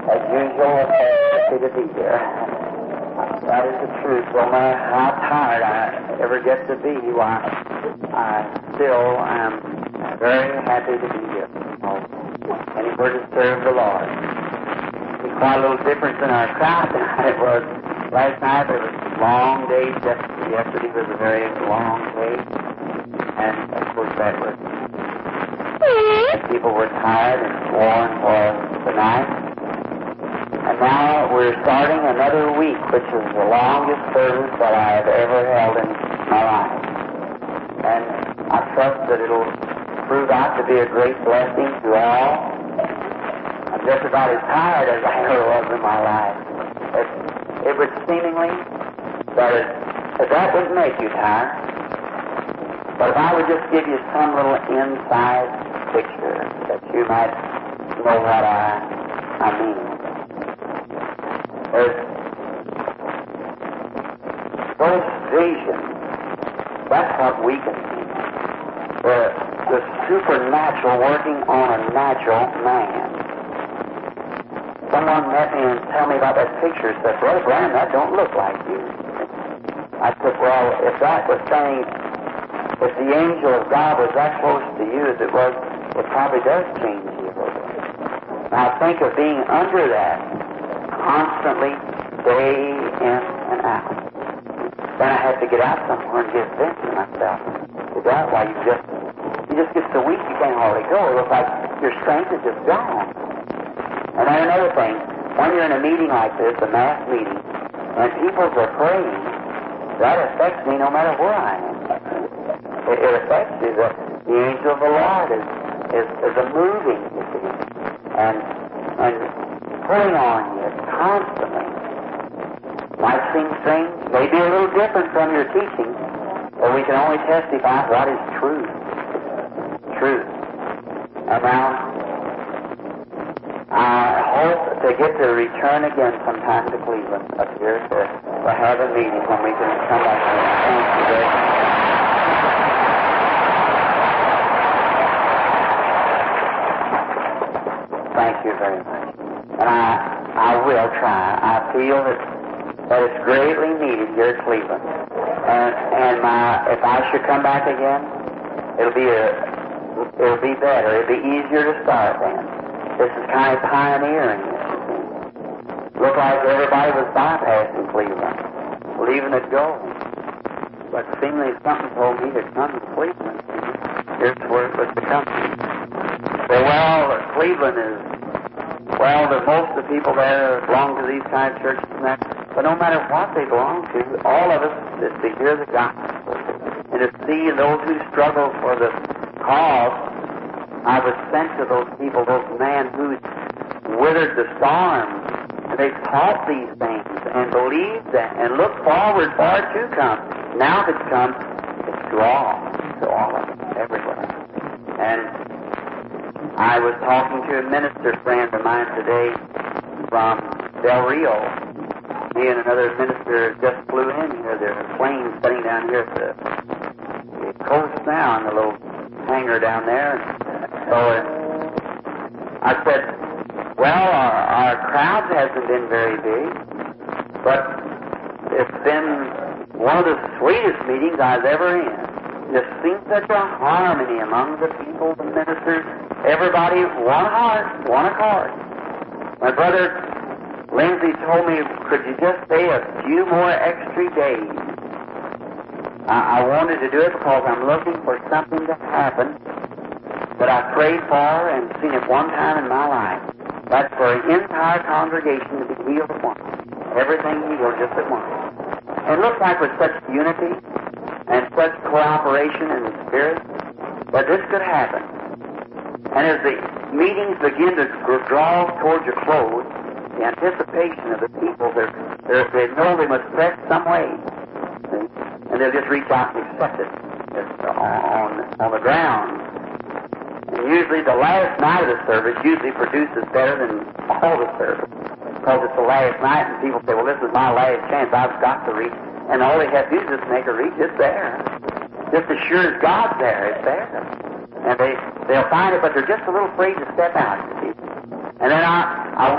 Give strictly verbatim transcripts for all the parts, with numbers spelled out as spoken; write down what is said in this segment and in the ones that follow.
As usual, it's happy to be here. That is the truth. No matter how tired I ever get to be, why, I still am very happy to be here. And we're to serve the Lord. It's quite a little difference in our crowd tonight. It was last night. There was long days. Yesterday was a very long day. And of course that was, people were tired and worn for the night. And now we're starting another week, which is the longest service that I have ever held in my life. And I trust that it'll prove out to be a great blessing to all. I'm just about as tired as I ever was in my life. It, it would seemingly that, it, that that would make you tired. But if I would just give you some little inside picture that you might know what I, I mean. There's those visions, that's what we can see. The, the supernatural working on a natural man. Someone met me and told me about that picture and said, Brother Branham, that don't look like you. I said, well, if that was saying, if the angel of God was that close to you as it was, it probably does change you a little bit. Now think of being under that constantly, day in and out. Then I had to get out somewhere and give vent to myself. To that, why you just, you just get so weak you can't hardly go. It looks like your strength is just gone. And then another thing, when you're in a meeting like this, a mass meeting, and people are praying, that affects me no matter where I am. It, it affects you. The, the angel of the Lord is, is, is a moving, you see, and, and pulling on you constantly. Might seem strange, may be a little different from your teaching, but we can only testify what is truth. Truth. And now, I hope to get to return again sometime to Cleveland up here to, to have a meeting when we can come back and thank you very much. Thank you very much. And I, I will try. I feel that, that it's greatly needed here at Cleveland. And, and my, if I should come back again, it'll be a, it'll be better. It'll be easier to start then. This is kind of pioneering. Looked like everybody was bypassing Cleveland, leaving it go. But seemingly something told me to come to Cleveland. Here's where it was to come. So, well, Cleveland is, well, the, most of the people there belong to these kind of churches and that. But no matter what they belong to, all of us is to hear the gospel and to see those who struggle for the cause. I was sent to those people, those men who withered the storm. And they've taught these things and believed that and looked forward for it to come. Now it's come, it's to all, to all of us, everywhere. And I was talking to a minister friend of mine today from Del Rio. He and another minister just flew in here. There's a plane sitting down here at the, the coast now in the little hangar down there. So uh, I said, well, our, our crowd hasn't been very big, but it's been one of the sweetest meetings I was ever in. There seems such a harmony among the people, the ministers, everybody, one heart, one accord. My brother Lindsay told me, could you just stay a few more extra days? I, I wanted to do it because I'm looking for something to happen that I prayed for and seen it one time in my life. That's for an entire congregation to be healed at once. Everything healed just at once. And it looks like with such unity and such cooperation in the Spirit that this could happen. And as the meetings begin to draw towards a close, the anticipation of the people, they're, they're, they know they must press some way. See? And they'll just reach out and accept it just on, on the ground. And usually the last night of the service usually produces better than all the service. Because it's the last night and people say, well, this is my last chance. I've got to reach. And all they have to do is just make a reach. It's there. Just as sure as God's there, it's there. And they, they'll find it, but they're just a little afraid to step out, you see. And then I, I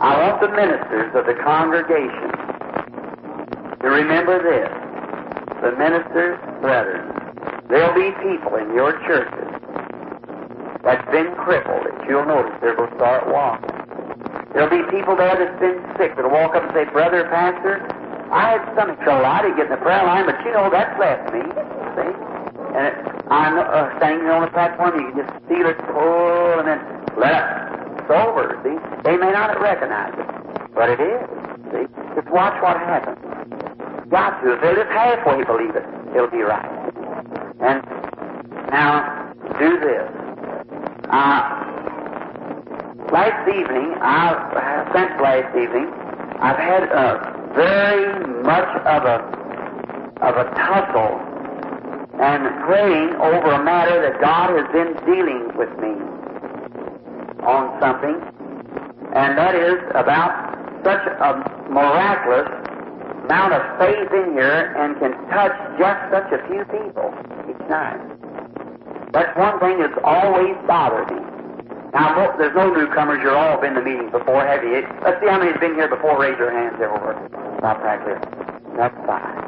I want the ministers of the congregation to remember this. The ministers, brethren, there'll be people in your churches that's been crippled that you'll notice they're going to start walking. There'll be people there that's been sick that'll walk up and say, Brother Pastor, I had stomach trouble. I didn't get in the prayer line, but you know, that's left me. See? And it, I'm uh, standing on the platform, you can just feel it pull and then let it. It's over, see? They may not recognize it, but it is, see? Just watch what happens. Got to. If they'll just halfway believe it, it'll be right. And now, do this. Uh, last evening, I, since last evening, I've had uh, very much of a of a tussle and praying over a matter that God has been dealing with me on something, and that is about such a miraculous amount of faith in here and can touch just such a few people each night. That's one thing that's always bothered me. Now, there's no newcomers. You've all been to meetings before, have you? Let's see how many's been here before. Raise your hands everywhere. Stop right there. That's fine.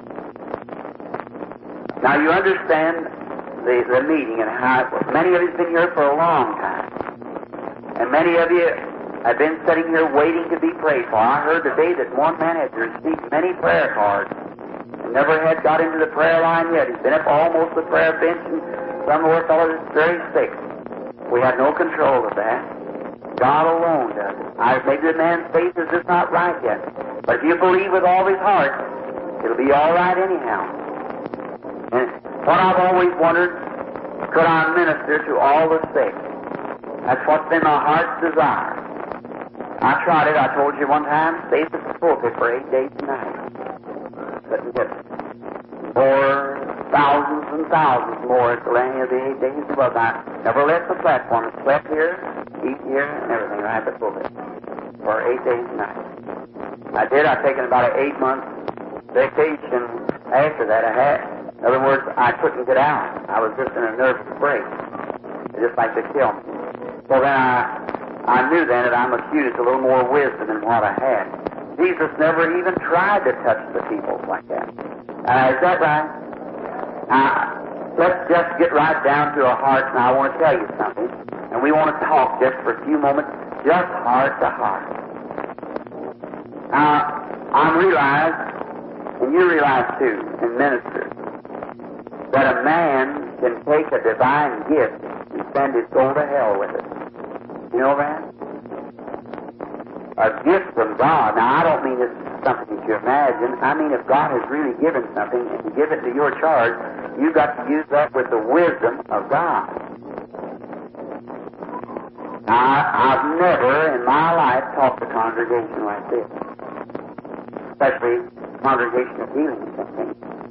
Now, you understand the, the meeting and how it was. Many of you have been here for a long time. And many of you have been sitting here waiting to be prayed for. I heard today that one man had received many prayer cards and never had got into the prayer line yet. He's been up almost the prayer bench, and some of our fellows is very sick. We have no control of that. God alone does it. I, maybe the man's faith is just not right yet. But if you believe with all his heart, it'll be all right anyhow. And what I've always wondered, could I minister to all the sick? That's what's been my heart's desire. I tried it, I told you one time, stayed at the pulpit for eight days and nights. Couldn't get more, thousands and thousands more at the end of the eight days above. I never left the platform. I slept here, eat here, and everything right at the pulpit for eight days and nights. I did. I've taken about an eight-month vacation after that. I had, in other words, I couldn't get out. I was just in a nervous break. They just like to kill me. So then I, I knew then that I must use a little more wisdom than what I had. Jesus never even tried to touch the people like that. Uh, is that right? Now, let's just get right down to our hearts, and I want to tell you something. And we want to talk just for a few moments, just heart to heart. Now, I realize, and you realize too, in ministers, that a man can take a divine gift and send his soul to hell with it. You know that? A gift from God. Now, I don't mean this is something that you imagine. I mean if God has really given something and you give it to your charge, you've got to use that with the wisdom of God. Now, I, I've never in my life taught a congregation like this, especially congregation of healing and something.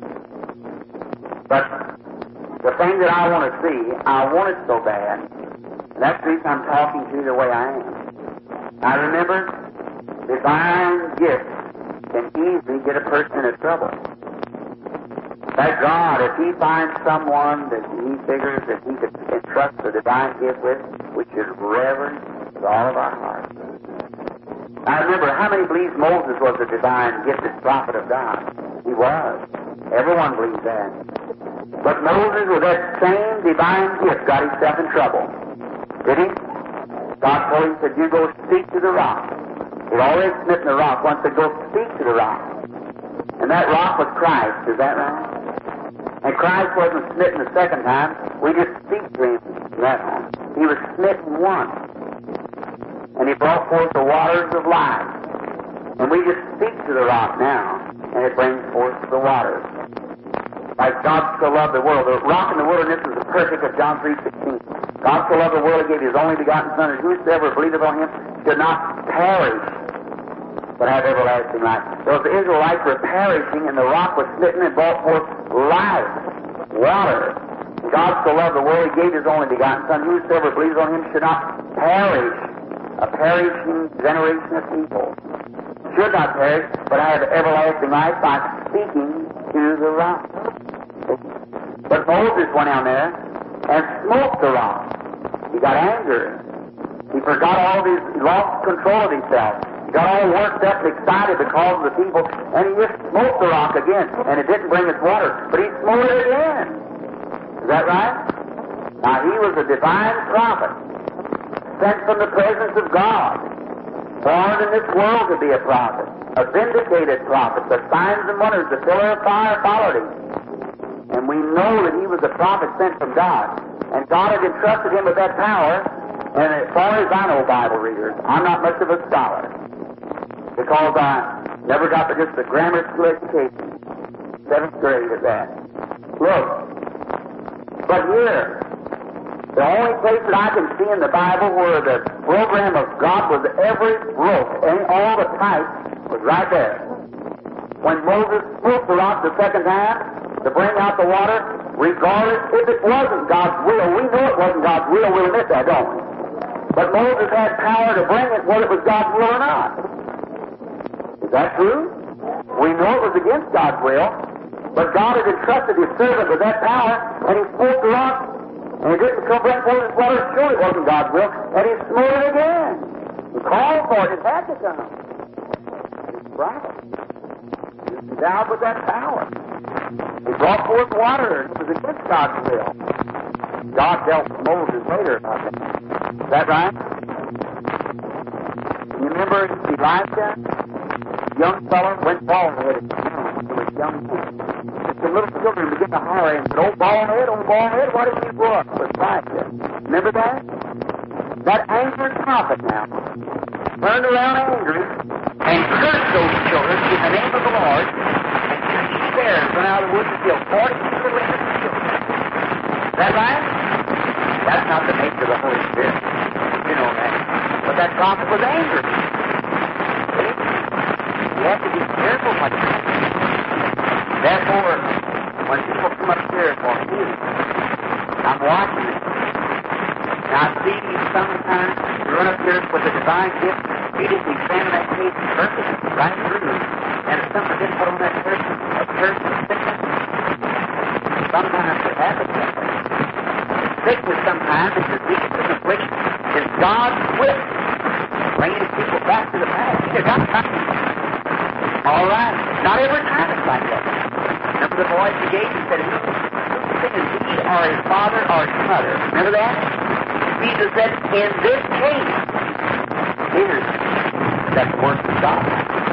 But the thing that I want to see, I want it so bad, and that's the reason I'm talking to you the way I am. Now remember, divine gifts can easily get a person into trouble. Thank God, if he finds someone that he figures that he could entrust the divine gift with, we should reverence with all of our hearts. Now remember, how many believes Moses was a divine gifted prophet of God? He was. Everyone believes that. But Moses, with that same divine gift, got himself in trouble. Did he? God told him, said, you go speak to the rock. He'd already smitten the rock. Once said, go speak to the rock. And that rock was Christ. Is that right? And Christ wasn't smitten the second time. We just speak to him from that on. He was smitten once. And he brought forth the waters of life. And we just speak to the rock now, and it brings forth the waters. Like God so loved the world. The rock in the wilderness is the perfect of John three sixteen. God so loved the world, he gave his only begotten Son, and whosoever believeth on him should not perish, but have everlasting life. Those Israelites were perishing, and the rock was smitten and brought forth life, water. God so loved the world, he gave his only begotten Son. Whosoever believes on him should not perish. A perishing generation of people should not perish, but have everlasting life by speaking to the rock. But Moses went down there and smote the rock. He got angry. He forgot all of his, he lost control of himself. He got all worked up and excited because of the people, and he just smote the rock again, and it didn't bring its water, but he smote it again. Is that right? Now, he was a divine prophet, sent from the presence of God, born in this world to be a prophet, a vindicated prophet. The signs and wonders, the pillar of fire followed him. And we know that he was a prophet sent from God. And God had entrusted him with that power. And as far as I know, Bible readers, I'm not much of a scholar, because I never got to just a grammar school education, seventh grade at that. Look, but here, the only place that I can see in the Bible where the program of God was every rope and all the types was right there. When Moses smote the rock the second time to bring out the water, regardless if it wasn't God's will, we know it wasn't God's will, we'll admit that, don't we? But Moses had power to bring it whether it was God's will or not. Is that true? We know it was against God's will, but God had entrusted his servant with that power, and he smote the rock, and he didn't come bring forth his water. Surely it wasn't God's will, and he smote it again. He called for it, it had to come. He's right. He was endowed with that power. He brought forth water, and it was against God's will. God dealt with Moses later about that. Is that right? You remember Elijah? Young fellow went bald-headed when he was young. The little children began to holler and said, "Oh, bald-head, oh, bald-head, why didn't you grow up?" It was Elijah. Remember that? That angry prophet now turned around angry and cursed those children in the name of the Lord, and two bears went out of the woods and killed forty-two little innocent children. Is that right? That's not the nature of the Holy Spirit. You know that. But that prophet was angry. See? You have to be careful what you do. Therefore, when people come up here for me, I'm watching it. And I see you sometimes run up here with a divine gift. You just examine that case perfectly, right through. And if something didn't put on that person, a person of sickness, sometimes it happens. Sickness sometimes and disease and affliction is God's will, bringing people back to the past. Either God's time. All right. Not every time it's like that. Remember the boy at the gate and said, who sin is he or his father or his mother? Remember that? Jesus said, in this case, here's that work of God.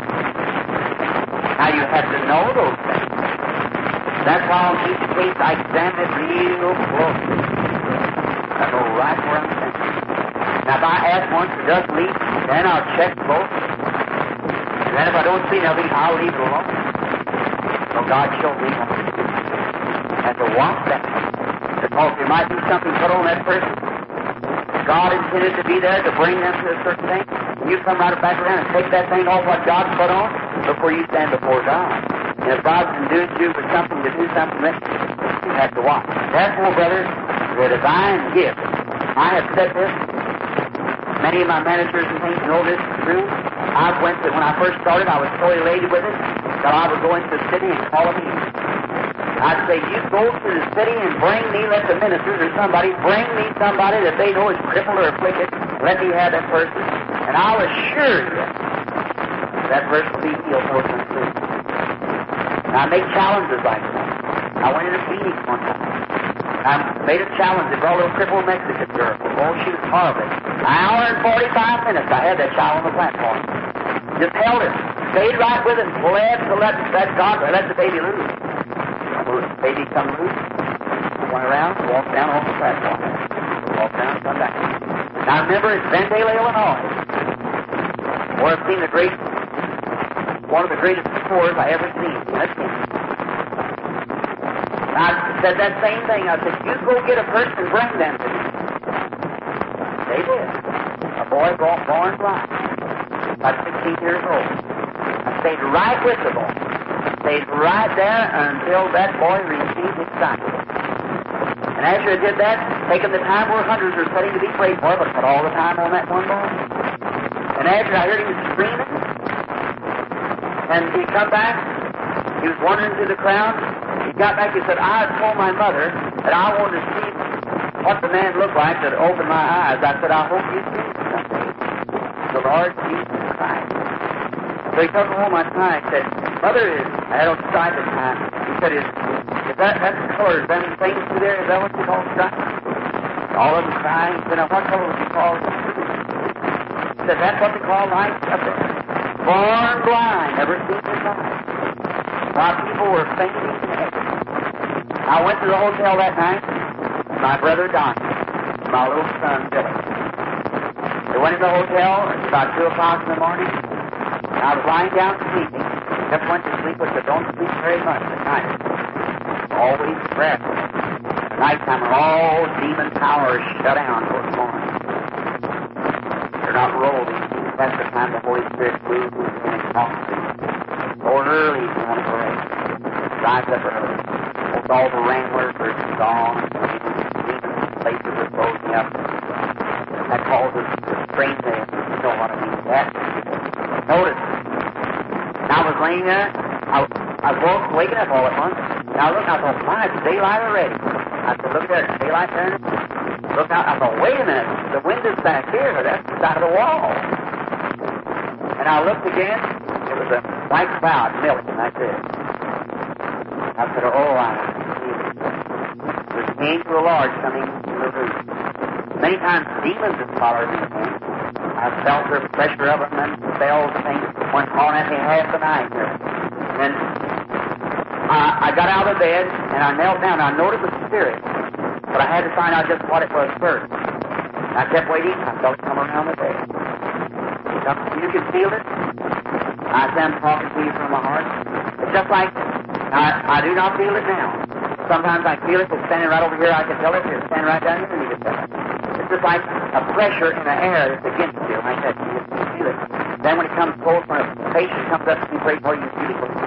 Now you have to know those things. That's why on each case I examine it real closely. I go right where I'm thinking. Now if I ask once it doesn't leave, then I'll check both. And then if I don't see nothing, I'll leave it alone. So God showed me and to watch that. Because there might be something put on that person. God intended to be there to bring them to a certain thing. And you come right back around and take that thing off what God put on before you stand before God. And if God's endued you with something to do something, then you have to watch. Therefore, brothers, the divine gift. I have said this. Many of my managers and things know this is true. I went to, when I first started, I was so elated with it that I would go into the city and call a meeting. I'd say, you go to the city and bring me, let the ministers or somebody, bring me somebody that they know is crippled or afflicted. Let me have that person. And I'll assure you that person will be healed more than true. Now, I make challenges like that. I went in a meeting one time. I made a challenge. They brought a little crippled Mexican girl. Oh, she was horrible. An hour and forty-five minutes I had that child on the platform. Just held it. Stayed right with it and bled to let that God, let the baby loose. Well, the baby come loose. Went around, walked down off the platform. Walked down, come back. Now remember, it's Vendale, Illinois. Where I've seen the great, one of the greatest stores I ever seen. Let's see. I said that same thing. I said, you go get a person and bring them to me. They did. A boy brought born blind, about sixteen years old. I stayed right with the boy. Stayed right there until that boy received his sight. And after I did that, taking the time where hundreds were sitting to be prayed for, but put all the time on that one boy. And after I heard him screaming, and he come back, he was wandering through the crowd. He got back, he said, I had told my mother that I wanted to see what the man looked like that opened my eyes. I said, I hope you see someday the Lord Jesus Christ. So he took me home last night. He said, Mother, is, I had on strike this time. He said, is, is that, that's the color, is that any things through there? Is that what you call strike? All of them crying. He said, now what color would you call it? He said, that's what they call light up there. Born blind, never seen his eyes. While people were fainting in heaven. I went to the hotel that night. My brother Don, my little son Billy. We went to the hotel. It was about two o'clock in the morning. And I was lying down sleeping. Just went to sleep, which I don't sleep very much at night. Always rest. At nighttime, all demon powers shut down for the morning. They're not rolling. That's the time the Holy Spirit moves in and talks to you. Or early if you want to pray. Rise up early. Most all the wranglers are gone. Demon places are closing up. That causes the strain there. You know what I mean. That. Notice. And I was laying there. I, I was woke, waking up all at once. And I looked and I thought, my, it's daylight already. I said, look there, it's daylight there. Look out. I thought, wait a minute. The window's back here. That's the side of the wall. And I looked again. It was a white cloud melting right there. I said, oh, I see it. It was the angel of the Lord coming to the room. Many times demons have followed me. I felt the pressure of them and spells and things went on at me half the night. And I, I got out of bed and I knelt down. I noticed the spirit, but I had to find out just what it was first. I kept waiting. I felt it come around the bed. You can feel it. I say I'm talking to you from my heart. It's just like I, I do not feel it now. Sometimes I feel it. It's standing right over here. I can tell it. It's standing right down here. And you can tell it. It's just like a pressure in the air that's against you, like that. You just feel it. Then when it comes close, when a patient comes up to you, pray for you, you feel it.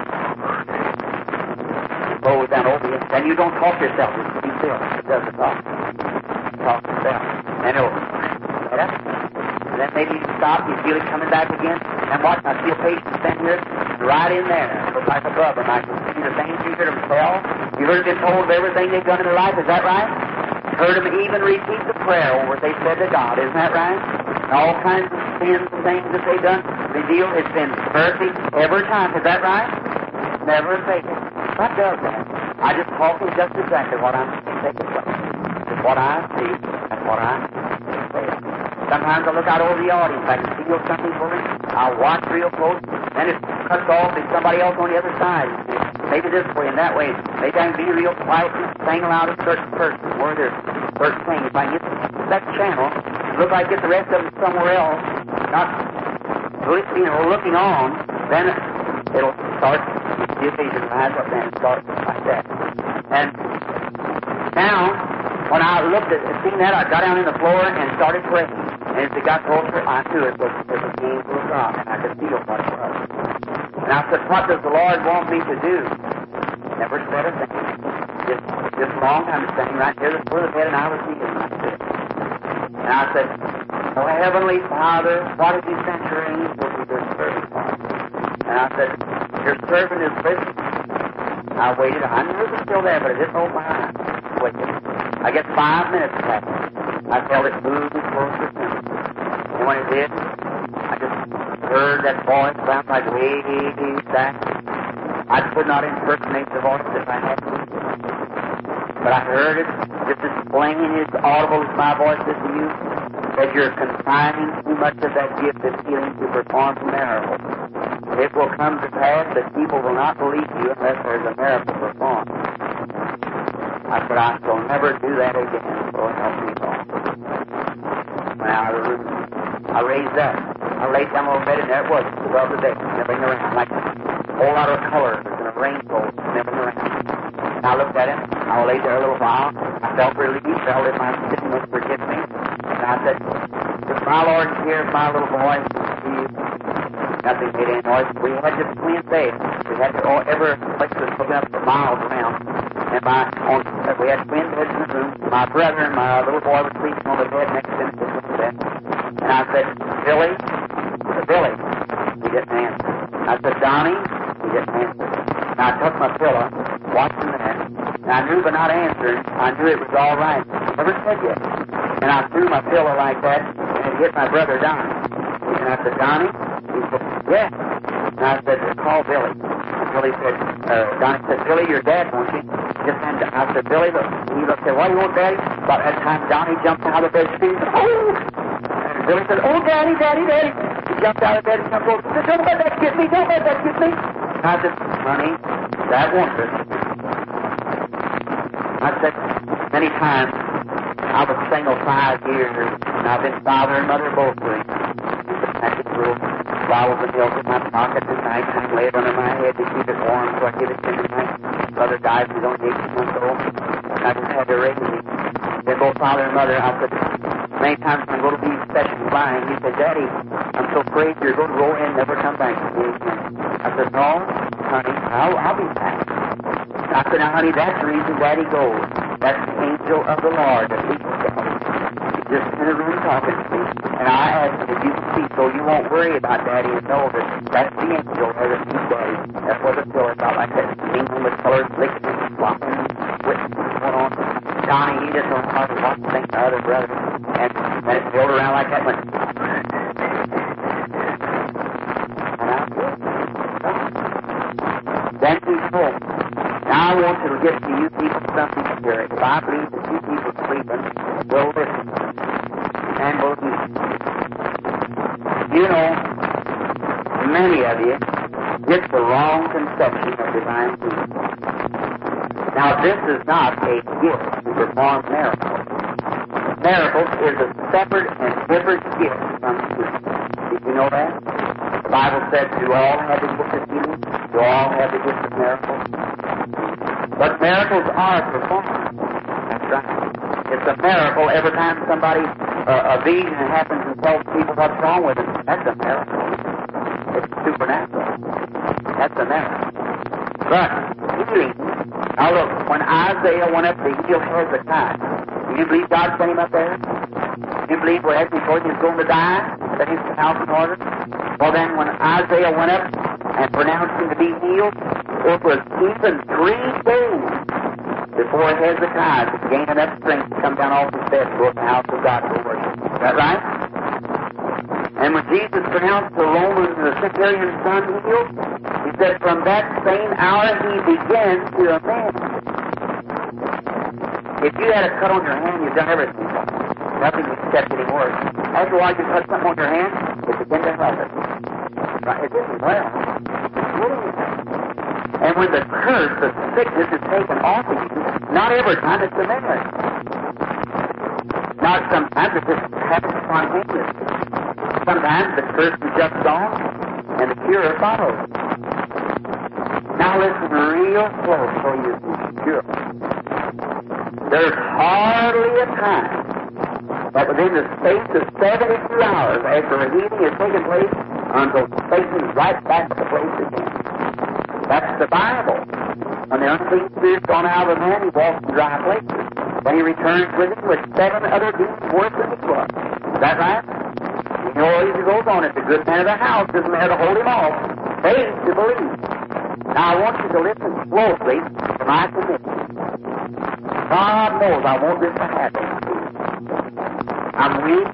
It goes down over you. Then you don't talk yourself. You feel it. It doesn't talk. It talks yourself. And it'll get up. And then maybe you stop, you feel it coming back again. And watch, I see a patient standing here, right in there. It looks like above them. I can see the things you heard them tell. You heard them told of everything they've done in their life. Is that right? Heard them even repeat the prayer over what they said to God. Isn't that right? And all kinds of sins and things that they've done revealed. It's been perfect every time. Is that right? Never a failure. What does that? I just talk to just exactly what I'm taking place. It's what I see and what I say. Sometimes I look out over the audience. I can feel something for me. I'll watch real close. Then it cuts off. There's somebody else on the other side. Maybe this way and that way. Maybe I can be real quiet and sing aloud a certain person where there's certain things. If I get that channel, it looks like I get the rest of them somewhere else, not really, you know, looking on, then it'll start. The occasion rise up and start like that. And now, when I looked at seen that, I got down on the floor and started praying. And as it got closer, I knew it was, it was the angel of God, and I could feel what it was. And I said, what does the Lord want me to do? Never said a thing. Just, just long time standing right there at the foot of the bed, and I was seeing like this. And I said, oh, Heavenly Father, what have you sent your angel to this servant for? And I said, your servant is listening. I waited. I knew it was still there, but I didn't open my eyes. Waited. I guess five minutes passed. I felt it moving closer to me. And when it did, I just heard that voice sound like way back. I could not impersonate the voice if I had to. But I heard it just as plain as audible as my voice is to you, that you're confining too much of that gift of healing to perform miracles. It will come to pass that people will not believe you unless there's a miracle performed. I said, I shall never do that again, so help me God. When I, I raised up, I laid down on the bed, and there it was, above the bed, sniffing around, like a whole lot of colors in a rainbow, sniffing around. And I looked at him, I laid there a little while, I felt relief, felt that my sickness forgive me. And I said, if my Lord hears my little boy, nothing made any noise. We had this twin bed. We had to, oh, every place was looking up for miles around. And my, on, we had twin beds in the room. My brother and my little boy was sleeping on the bed next to him, sitting on the bed. And I said, Billy, Billy, he didn't answer. I said, Donnie, he didn't answer. And I took my pillow, watched him there, and I knew by not answering, I knew it was all right. He never said yet. And I threw my pillow like that, and it hit my brother Donnie. And I said, Donnie, he said, yes. And I said, call Billy. And Billy said, uh, Donnie said, Billy, your dad, won't you? Just and I said, Billy, look. And he looked and said, what do you want, Daddy? About that time, Donnie jumped out of bed, screaming, oh! And Billy said, oh, Daddy, Daddy, Daddy. He jumped out of bed and jumped over. He said, don't let that get me, don't let that get me. And I said, honey, that won't hurt. I said, many times, I was single five years, and I've been father and mother both ways. I just little bottles of milk in my pocket at night, and I lay it under my head to keep it warm, so I give it to him at night. Brother died, he was only eighteen months old, and I just had to raise him. Then both father and mother, I said, many times when I'm going to be special flying, he said, Daddy, I'm so afraid you're going to go in and never come back to me again. I said, no, honey, I'll, I'll be back. I said, now, honey, that's the reason Daddy goes. That's the angel of the Lord that leads Daddy. He's just in the room talking to me. And I asked him if you can see, so you won't worry about Daddy and know that that's the angel that leads Daddy. That wasn't till it felt like that mingling with colors, flicking and flopping, whipping going on. Donnie, he just don't hardly want to think the other brother. And then it filled around like that one. And I did. Then he told me, now I want to give to you people something here. If I believe that you people sleeping will listen and will hear. You know, many of you get the wrong conception of divine healing. Now, this is not a gift to perform miracles. Miracles is a separate and different gift from healing. Did you know that? The Bible said, do all have the gift of healing? Do all have the gift of miracles? But miracles are performed. That's right. It's a miracle every time somebody, uh, a vision happens and tells people what's wrong with them. That's a miracle. It's supernatural. That's a miracle. But healing, now look, when Isaiah went up to heal Hezekiah, do you believe God sent him up there? Do you believe right before he was going to die, that he was house in order? Well then, when Isaiah went up and pronounced him to be healed, it was even three days before Hezekiah could gain enough strength to come down off his bed to go to the house of God to worship. Is that right? And when Jesus pronounced the Roman, the centurion's son healed, he said, from that same hour he began to amend. If you had a cut on your hand, you've done everything. Nothing except getting worse. After a while, you cut something on your hand, it begins to help it. Right? It isn't well. What do you think? And when the curse, the sickness is taken off of you, not every time it's a memory. Not sometimes it just happens spontaneously. Sometimes the curse is just gone, and the cure follows. Now listen real close so you can cure. There's hardly a time that within the space of seventy-two hours after a healing has taken place until Satan is right back at the place again. That's the Bible. When the unclean spirit's gone out of a man, he walks in dry places. When he returns with him with seven other demons worse than he was. Is that right? You know, as he goes on, it's a good man of the house isn't there to hold him off. Faith to believe. Now I want you to listen closely to my commitment. God knows I want this to happen. I'm weak.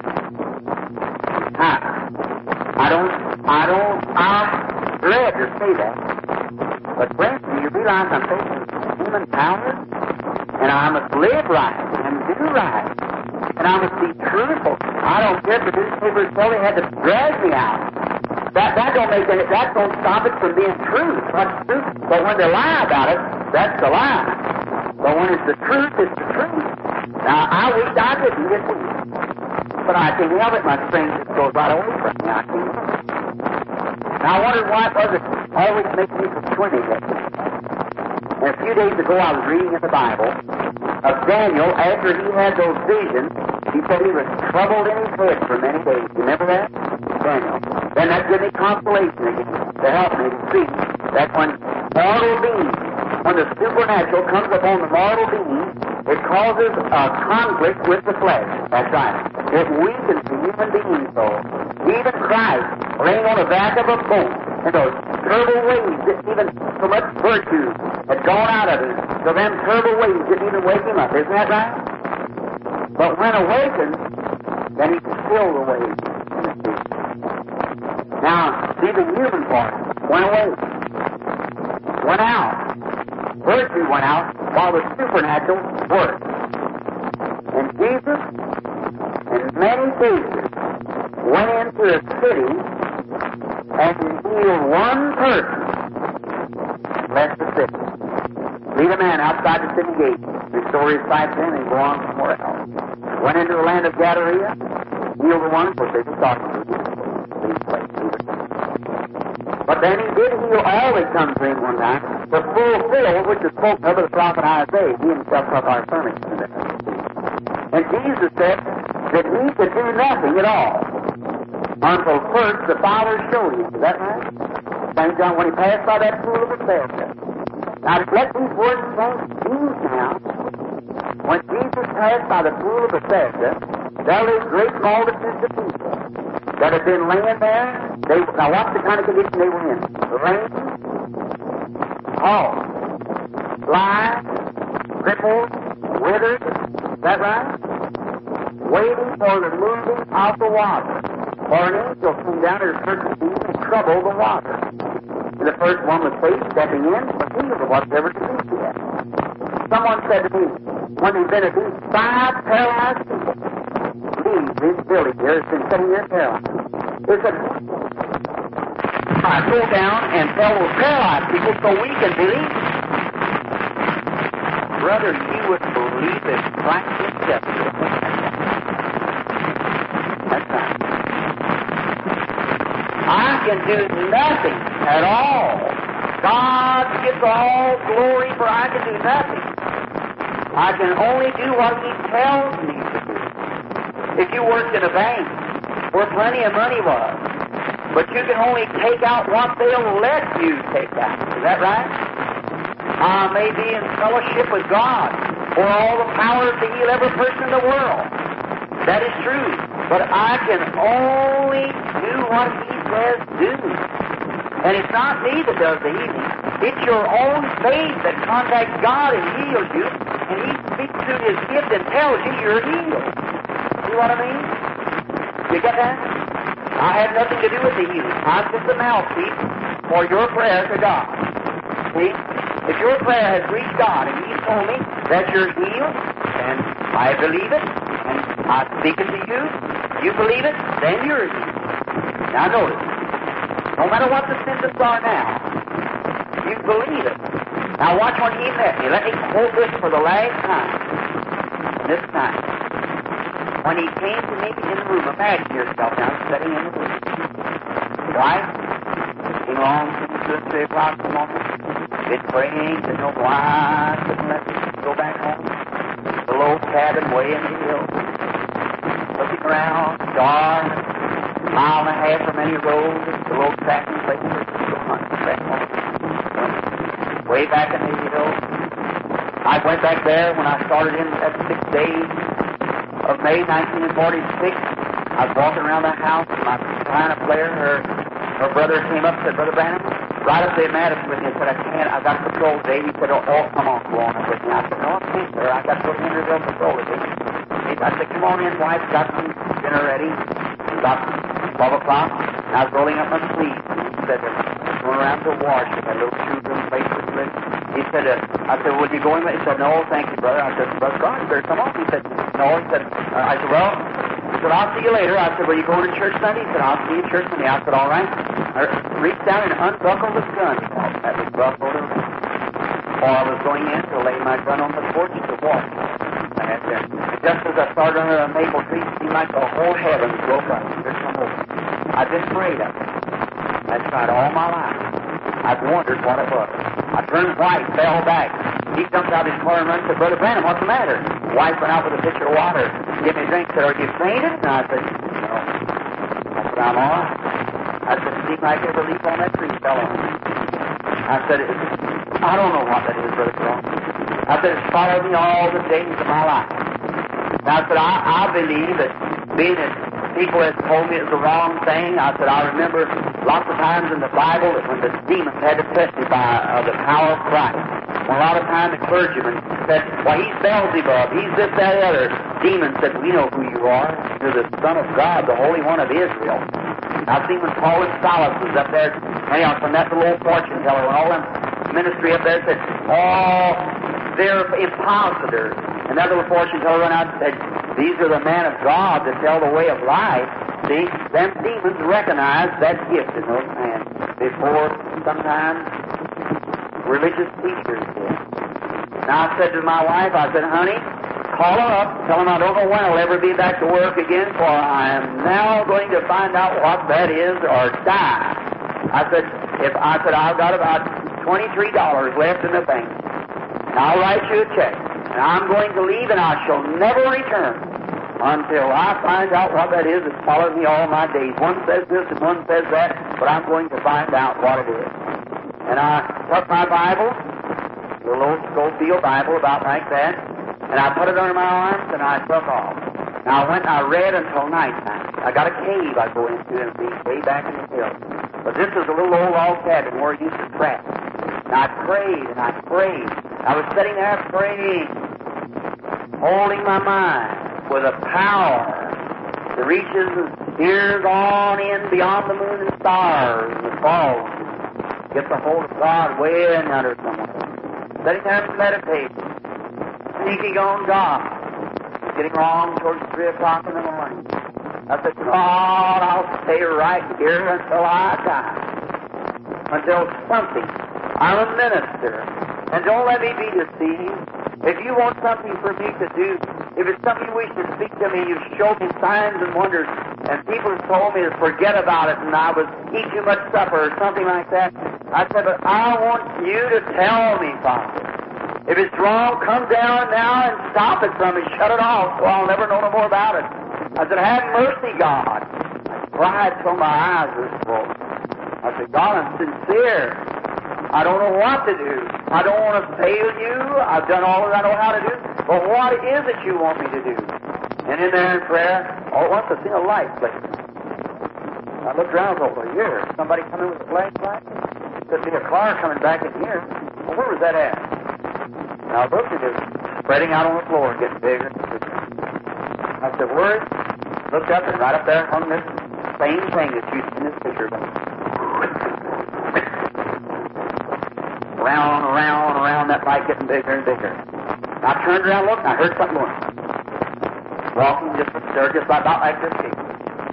I, I don't, I don't, I'm glad to say that. But friends, do you realize I'm facing human power? And I must live right and do right. And I must be truthful. I don't care if the newspapers tell they had to drag me out. That that don't make any, that don't stop it from being true. What's true? But when they lie about it, that's the lie. But when it's the truth, it's the truth. Now I wish I didn't get weak. But I can't help it. My strength just goes right away from me. I can't help it. Now I wondered why it was it always makes me from swimming. And a few days ago I was reading in the Bible of Daniel after he had those visions. He said he was troubled in his head for many days. You remember that? Daniel. Then that gave me consolation again to help me to see that when mortal beings, when the supernatural comes upon the mortal being, it causes a conflict with the flesh. That's right. It weakens the human being soul. Even Christ, laying on the back of a boat, and those terrible waves that even so much virtue had gone out of him, so them terrible waves didn't even wake him up. Isn't that right? But when awakened, then he can still the waves. Now, see, Even human part went away. Went out. Virtue went out while the supernatural worked. And Jesus, in many cases, went into a city and healed one person, left the city. Lead a man outside the city gate, restore his sight to him, and go on somewhere else. Went into the land of Gadara, healed the one, for they were talking to him. But then he did heal all that comes to him one time, to fulfill which is spoken of the prophet Isaiah. He himself took our sermon. And Jesus said that he could do nothing at all until first the Father showed him. Is that right? Saint John, when he passed by that pool of Bethesda. Now, let these words change these now. When Jesus passed by the pool of Bethesda, there was great multitudes of people that had been laying there. They, now, watch the kind of condition they were in. Lame, halt, blind, crippled, withered. Is that right? Waiting for the moving of the water. For an angel came down to a certain deep and troubled the water. And the first one was faith, stepping in, but he was whatever to be yet. Someone said to me, when there's been at least five paralyzed people, leave this village here, it's been sitting here paralyzed. There's a I go down and tell those paralyzed people so we can believe. Brother, you would believe that Christ himself. That's right. I can do nothing at all. God gets all glory, for I can do nothing. I can only do what He tells me to do. If you worked in a bank where plenty of money was, but you can only take out what they'll let you take out. Is that right? I may be in fellowship with God for all the power to heal every person in the world. That is true. But I can only do what He says do. And it's not me that does the healing. It's your own faith that contacts God and heals you, and He speaks through His gift and tells you you're healed. See what I mean? You get that? I have nothing to do with the healing. I'm just a mouthpiece for your prayer to God. See? If your prayer has reached God and He's told me that you're healed, and I believe it, and I speak it to you, you believe it, then you're healed. Now notice, no matter what the symptoms are now, you believe it. Now watch when He met me. Let me quote this for the last time. This time. When He came to me in the room, imagine yourself now sitting in the room. Wife came along two or three o'clock in the morning. Been praying, said, no, why I couldn't let me go back home. The low cabin way in the hills. Looking around, dark, a mile and a half from any road, the low tracking places, way back in the hills. I went back there when I started in that six days of May nineteen forty-six. I was walking around the house, and my piano player, her, her brother came up and said, Brother Branham, right up there Madison with me. I said, I can't, I've got patrol today. He said, oh, oh come on, go on up with me. I said, no, I can't, sir. I've got to go to Henryville patrol today. I said, come on in, wife, got some dinner ready. About twelve o'clock, and I was rolling up my sleeves. He said, I'm going around to wash with that little two-room place with me. He said, uh, I said, would you go in? He said, no, thank you, brother. I said, Brother God, sir, come on. He said, no. He said, uh, I said, well, he said, I'll see you later. I said, will you go to church Sunday? He said, I'll see you at church Sunday. I said, all right. I reached down and unbuckled the gun. That was buckled. Or I was going in to lay my gun on the porch to wash. I had there. Just as I started under a maple tree, it seemed like the whole heavens broke up. There's some more. I've been afraid of it. I've tried all my life. I've wondered what it was. I turned white, fell back. He jumped out of his car and ran and said, Brother Branham, what's the matter? Wife went out with a pitcher of water. Give me a drink. Said, are you fainted? And I said, no. I said, I'm all right. I said, it seemed like every leaf on that tree fell on me. I said, I don't know what that is, Brother Carl. I said, it's followed me all the days of my life. Now, I said, I, I believe that being as people have told me it's the wrong thing. I said, I remember lots of times in the Bible that when the demons had to testify of the power of Christ. When a lot of times the clergyman said, well, he's Beelzebub, he's this, that, the other. Demons said, we know who you are. You're the Son of God, the Holy One of Israel. I've seen when Paul and Silas was up there, anyhow, from that little old fortune teller, and all them ministry up there said, oh, they're impostors. And that little fortune teller went out and said, these are the men of God that tell the way of life. See, them demons recognize that gift in those men before sometimes religious teachers did. Now I said to my wife, I said, honey, call her up, tell them I don't know when I'll ever be back to work again, for I am now going to find out what that is or die. I said, if I said I've got about twenty-three dollars left in the bank, and I'll write you a check, and I'm going to leave, and I shall never return until I find out what that is that's followed me all my days. One says this and one says that, but I'm going to find out what it is. And I took my Bible, the little Schofield Bible, about like that, and I put it under my arms, and I took off. Now, I went and I read until nighttime. I got a cave I go into, and be way back in the hills. But this is a little old log cabin where I used to trap. And I prayed, and I prayed. I was sitting there praying, holding my mind with a power that reaches and steers on in beyond the moon and stars and the fog. Gets a hold of God way in under somewhere. Sitting there meditating. Thinking on God. Getting wrong towards three o'clock in the morning. I said, God, I'll stay right here until I die. Until something. I'm a minister. And don't let me be deceived. If you want something for me to do, if it's something you wish to speak to me, you show me signs and wonders. And people have told me to forget about it and I was eat too much supper or something like that. I said, but I want you to tell me, Father. If it's wrong, come down now and stop it from me. Shut it off so I'll never know no more about it. I said, have mercy, God. I cried till my eyes were full. I said, God, I'm sincere. I don't know what to do. I don't want to fail you. I've done all that I know how to do. But what is it you want me to do? And in there in prayer, all at once I seen a light flicker. I looked around over here. Somebody coming with a flashlight? Could be a car coming back in here. Well, where was that at? And I looked at it, spreading out on the floor and getting bigger and bigger. I said, where is it? Looked up and right up there hung this same thing that you see in this picture. Around, around, around, that light getting bigger and bigger. And I turned around, looked, and I heard something going. Walking just, they're just about like this shape.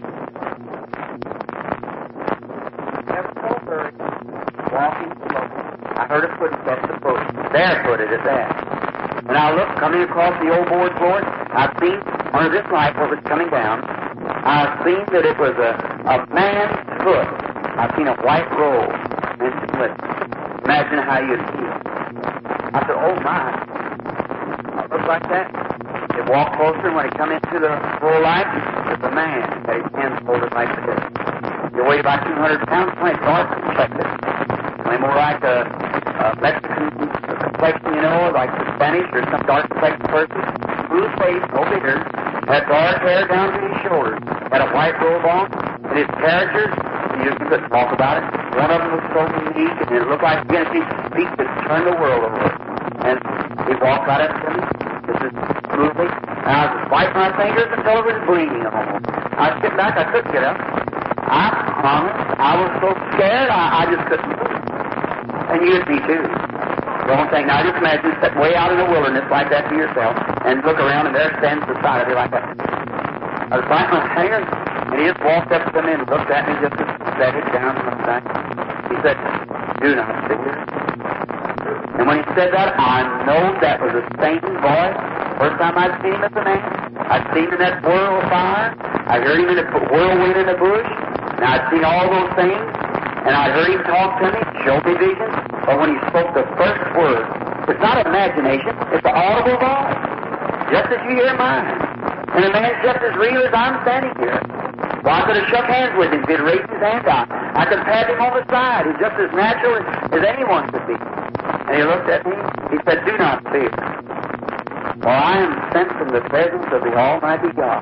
Never so hurry. Walking slowly. I heard a footstep approaching. Barefooted at that. And I looked, coming across the old board floor, I've seen, under this light where it was coming down, I've seen that it was a, a man's foot. I've seen a white robe and some lips. Imagine how you'd feel. I said, oh my. It looked like that. It walked closer, and when it come into the full light, it was a man that his hands folded like this. He weighed about two hundred pounds, kind of dark and complected. Kind more like a, a Mexican complexion, you know, like the Spanish or some dark complexion person. Blue face, no beard, had dark hair down to his shoulders, had a white robe on, and his characters, you couldn't talk about it. One of them was so unique, and it looked like again, he could speak to turn the world over. And he walked right up to me. This is smoothly. And I was wiping my fingers until it was bleeding almost. I was getting back, I couldn't get up. I promised, I was so scared, I, I just couldn't move. And you'd be too. Don't think, now just imagine sitting way out in the wilderness like that to yourself, and look around and there stands beside of you like that. I was biting my fingers, and he just walked up to me and looked at me just as set it down on my back. He said, do not fear. And when he said that, I know that was the same voice. First time I'd seen him as a man. I'd seen him in that whirl of fire. I heard him in the whirlwind in the bush. And I'd seen all those things. And I heard him talk to me, show me visions. But when he spoke the first word, it's not imagination, it's an audible voice. Just as you hear mine. And the man's just as real as I'm standing here. Well, I could have shook hands with him if he'd raised his hand out. I could pat him on the side. He's just as natural as anyone could be. And he looked at me. He said, do not fear. For I am sent from the presence of the Almighty God.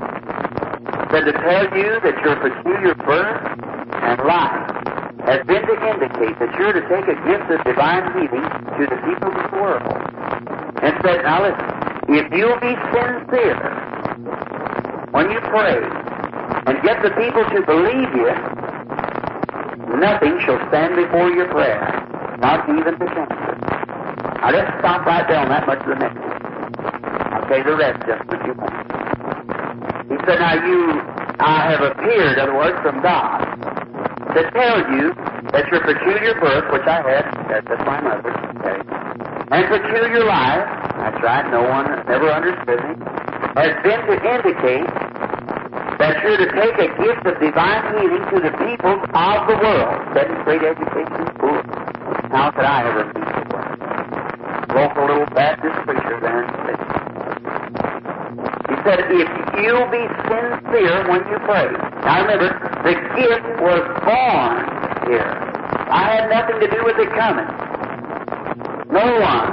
He said to tell you that your peculiar birth and life has been to indicate that you're to take a gift of divine healing to the people of the world. And said, now listen, if you'll be sincere when you pray, and get the people to believe you, nothing shall stand before your prayer, not even the cancer. Now let's stop right there on that much of the message. I'll tell you the rest just in a few minutes. He said, now you, I have appeared, in other words, from God, to tell you that your peculiar birth, which I had, that's my mother, okay, and peculiar life, that's right, no one never understood me, has been to indicate that you're to take a gift of divine healing to the peoples of the world. Seventh grade education school. How could I ever meet the word? Local little Baptist preacher there in the city. He said, if you'll be sincere when you pray. Now remember, the gift was born here. I had nothing to do with it coming. No one.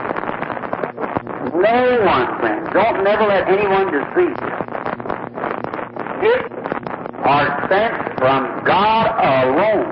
No one, friends. Don't never let anyone deceive you. Gifts are sent from God alone.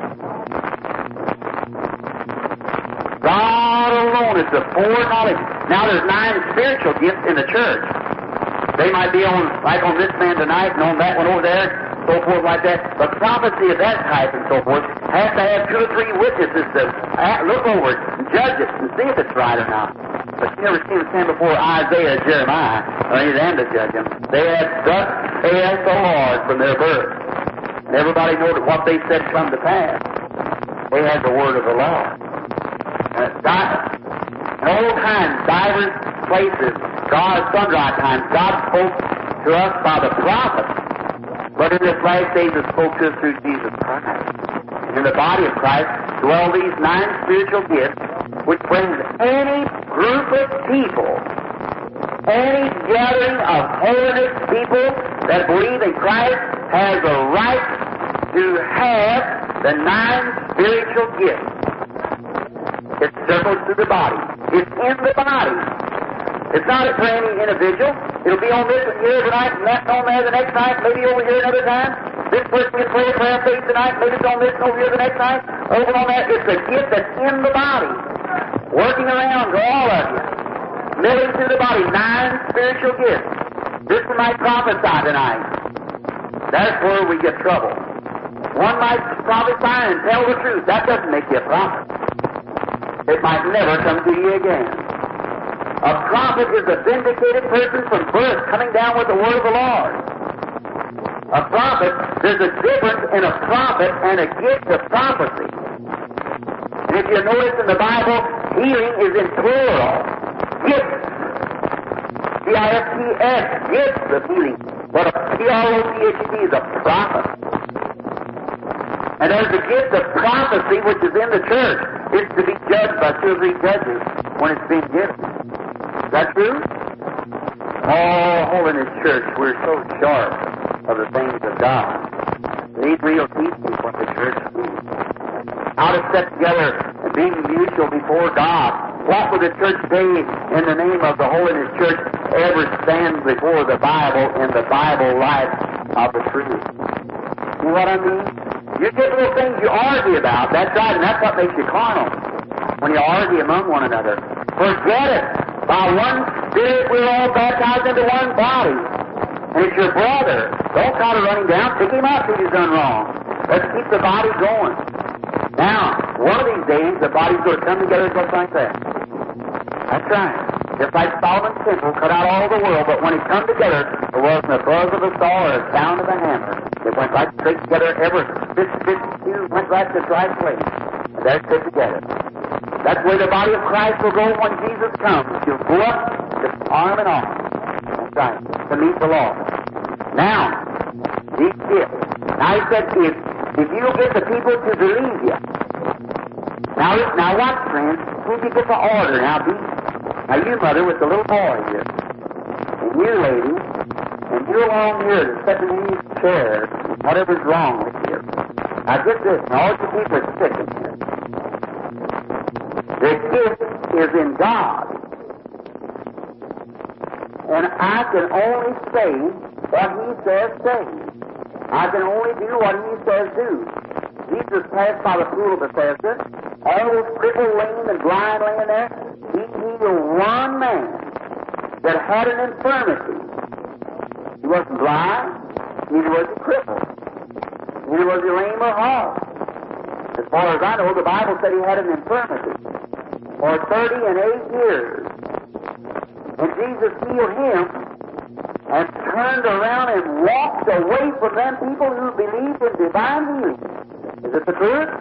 God alone is the foreknowledge. Now there's nine spiritual gifts in the church. They might be on, like on this man tonight and on that one over there, so forth like that. But prophecy of that type and so forth has to have two or three witnesses to look over it and judge it and see if it's right or not. But you never seen them stand before Isaiah or Jeremiah or any of them to judge them. They had thus saith the Lord from their birth. And everybody knew that what they said come to pass. They had the word of the Lord. And at di- in old times, divers places, God, sundry times, God spoke to us by the prophets. But in this last days, it spoke to us through Jesus Christ. In the body of Christ dwell these nine spiritual gifts, which brings any group of people, any gathering of holiness people that believe in Christ has a right to have the nine spiritual gifts. It circles through the body. It's in the body. It's not for any individual. It'll be on this here tonight, and that on there the next night, maybe over here another time. This person can pray a prayer of faith tonight, maybe it's on this and over here the next night, over on that. It's a gift that's in the body, working around to all of you, milling through the body, nine spiritual gifts. This one might prophesy tonight. That's where we get trouble. One might prophesy and tell the truth. That doesn't make you a prophet. It might never come to you again. A prophet is a vindicated person from birth coming down with the word of the Lord. A prophet, there's a difference in a prophet and a gift of prophecy. And if you notice in the Bible, healing is in plural. Gifts. G I F T S, gifts of healing. But a P R O P H E is a prophet. And there's a gift of prophecy which is in the church. It's to be judged by two or three judges when it's being given. Is that true? Oh, Holiness Church, we're so sharp of the things of God. We need real teaching what the church needs. How to set together and be mutual before God. What would the church say in the name of the Holiness Church ever stand before the Bible in the Bible life of the truth? You know what I mean? You get little things you argue about. That's right, and that's what makes you carnal. When you argue among one another. Forget it. By one Spirit, we're all baptized into one body. And it's your brother. Don't try to run him down. Pick him up if he's done wrong. Let's keep the body going. Now, one of these days, the body's going to come together just like that. That's right. Just like Solomon's temple cut out all the world, but when it come together, there wasn't a buzz of a saw or a sound of a hammer. It went right straight together. Ever this fifty-two went right to the right place. And there it fit together. That's where the body of Christ will go when Jesus comes. You'll go up just arm in arm. That's right. To meet the Lord. Now, these gifts. Now he said, if, if you'll get the people to believe you. Now, now watch, friends. When you get the order, now be. Now you, mother, with the little boy here. And you, lady. And you along here that's sitting in these chairs. Whatever's wrong with you. Now get this. Now all you people are sick in here. The gift is in God. And I can only say what He says say. I can only do what He says do. Jesus passed by the pool of Bethesda. All those crippled, lame, and blind laying there. He healed one man that had an infirmity. He wasn't blind. Neither was he crippled. Neither was he lame or halt. As far as I know, the Bible said he had an infirmity for thirty and eight years. And Jesus healed him and turned around and walked away from them people who believed in divine healing. Is it the truth?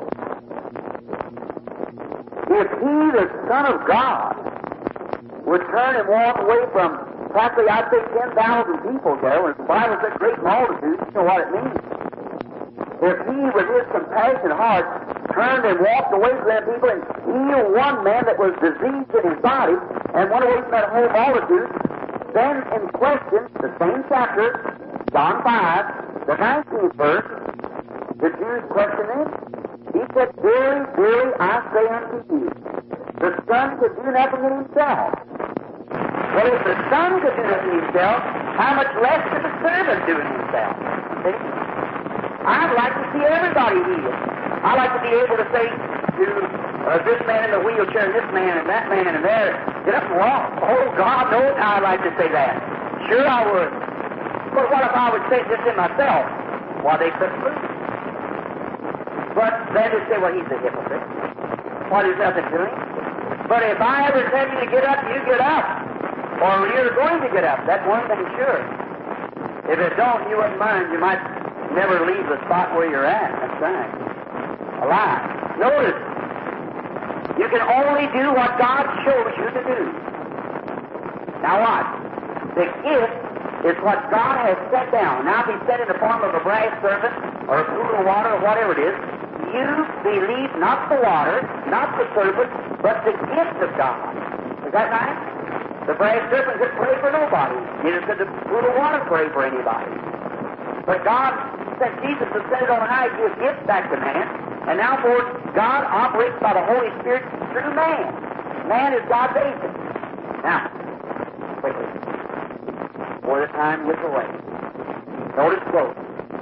If he, the Son of God, would turn and walk away from practically, I'd say, ten thousand people go, and the Bible said great multitudes, you know what it means. If he, with his compassionate heart, turned and walked away from them people and healed one man that was diseased in his body and went away from that whole multitude, then in question, the same chapter, John five, the nineteenth verse, the Jews questioned him. He said, Verily, verily, I say unto you, the Son could do nothing in himself. Well, if the Son could do nothing in himself, how much less could the servant do in himself? See? I'd like to see everybody healed. I'd like to be able to say to uh, this man in the wheelchair and this man and that man and there, get up and walk. Oh, God knows I'd like to say that. Sure I would. But what if I would say this in myself? Well, they couldn't move. But then they say, well, he's a hypocrite. Well, there's nothing to him. But if I ever tell you to get up, you get up. Or you're going to get up. That's one thing sure. If it don't, you wouldn't mind. You might never leave the spot where you're at. That's right. Alive. Notice, you can only do what God shows you to do. Now watch. The gift is what God has set down. Now if He set in the form of a brass serpent or a pool of water or whatever it is, you believe not the water, not the serpent, but the gift of God. Is that right? The brass serpent could pray for nobody. Neither could the pool of water pray for anybody. But God said Jesus has set it on high to give gifts back to man, and now for God operates by the Holy Spirit through man. Man is God's agent. Now, quickly, before the time gets away, notice close.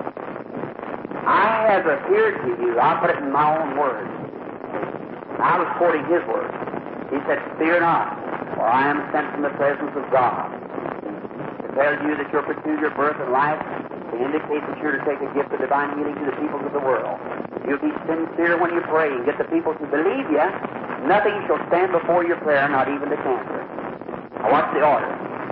I have appeared to you, I'll put it in my own words. I was quoting His words. He said, Fear not, for I am sent from the presence of God to tell you that your peculiar birth and life to indicate that you're to take a gift of divine healing to the peoples of the world. You'll be sincere when you pray and get the people to believe you. Nothing shall stand before your prayer, not even the cancer. Now watch the order.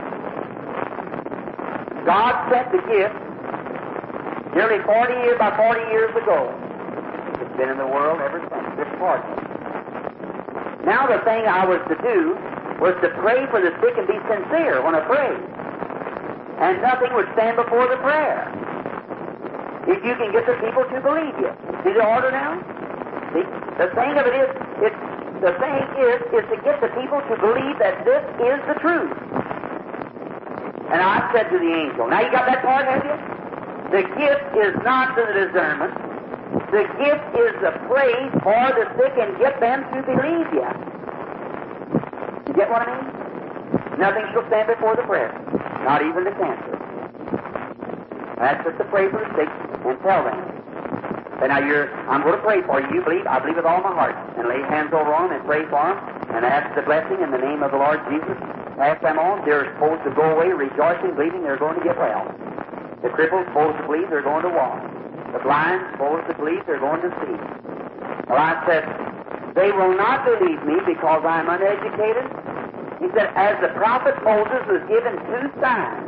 God sent the gift nearly forty years by forty years ago. It's been in the world ever since. This part. Now the thing I was to do was to pray for the sick and be sincere when I prayed. And nothing would stand before the prayer. If you can get the people to believe you. See the order now? See? The thing of it is, it's, the thing is, is to get the people to believe that this is the truth. And I said to the angel, now you got that part, have you? The gift is not the discernment. The gift is the praise for the sick and get them to believe you. You get what I mean? Nothing shall stand before the prayer, not even the cancer. That's just to pray for the sick and tell them. Say, now you're, I'm going to pray for you. You believe? I believe with all my heart. And lay hands over on them and pray for them and ask the blessing in the name of the Lord Jesus. Pass them on. They're supposed to go away rejoicing, believing they're going to get well. The cripples supposed to believe they're going to walk. The blind supposed to believe they're going to see. Well, I said, they will not believe me because I'm uneducated. He said, as the prophet Moses was given two signs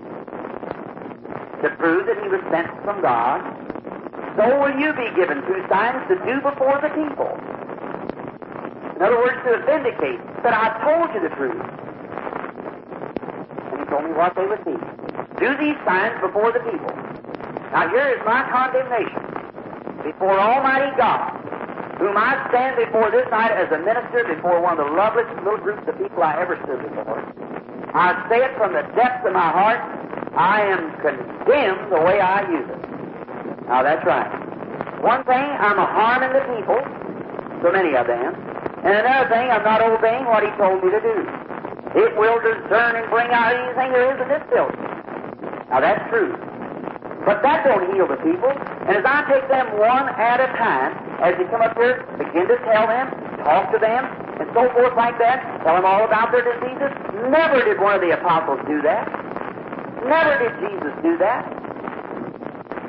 to prove that he was sent from God, so will you be given two signs to do before the people. In other words, to vindicate that I told you the truth. And he told me what they would see. Do these signs before the people. Now here is my condemnation before Almighty God, whom I stand before this night as a minister before one of the loveliest little groups of people I ever stood before. I say it from the depths of my heart. I am condemned the way I use it. Now that's right. One thing, I'm a harming the people, so many of them, and another thing, I'm not obeying what He told me to do. It will discern and bring out anything there is in this building. Now that's true. But that don't heal the people. And as I take them one at a time, as they come up here, begin to tell them, talk to them, and so forth like that, tell them all about their diseases. Never did one of the apostles do that. Never did Jesus do that.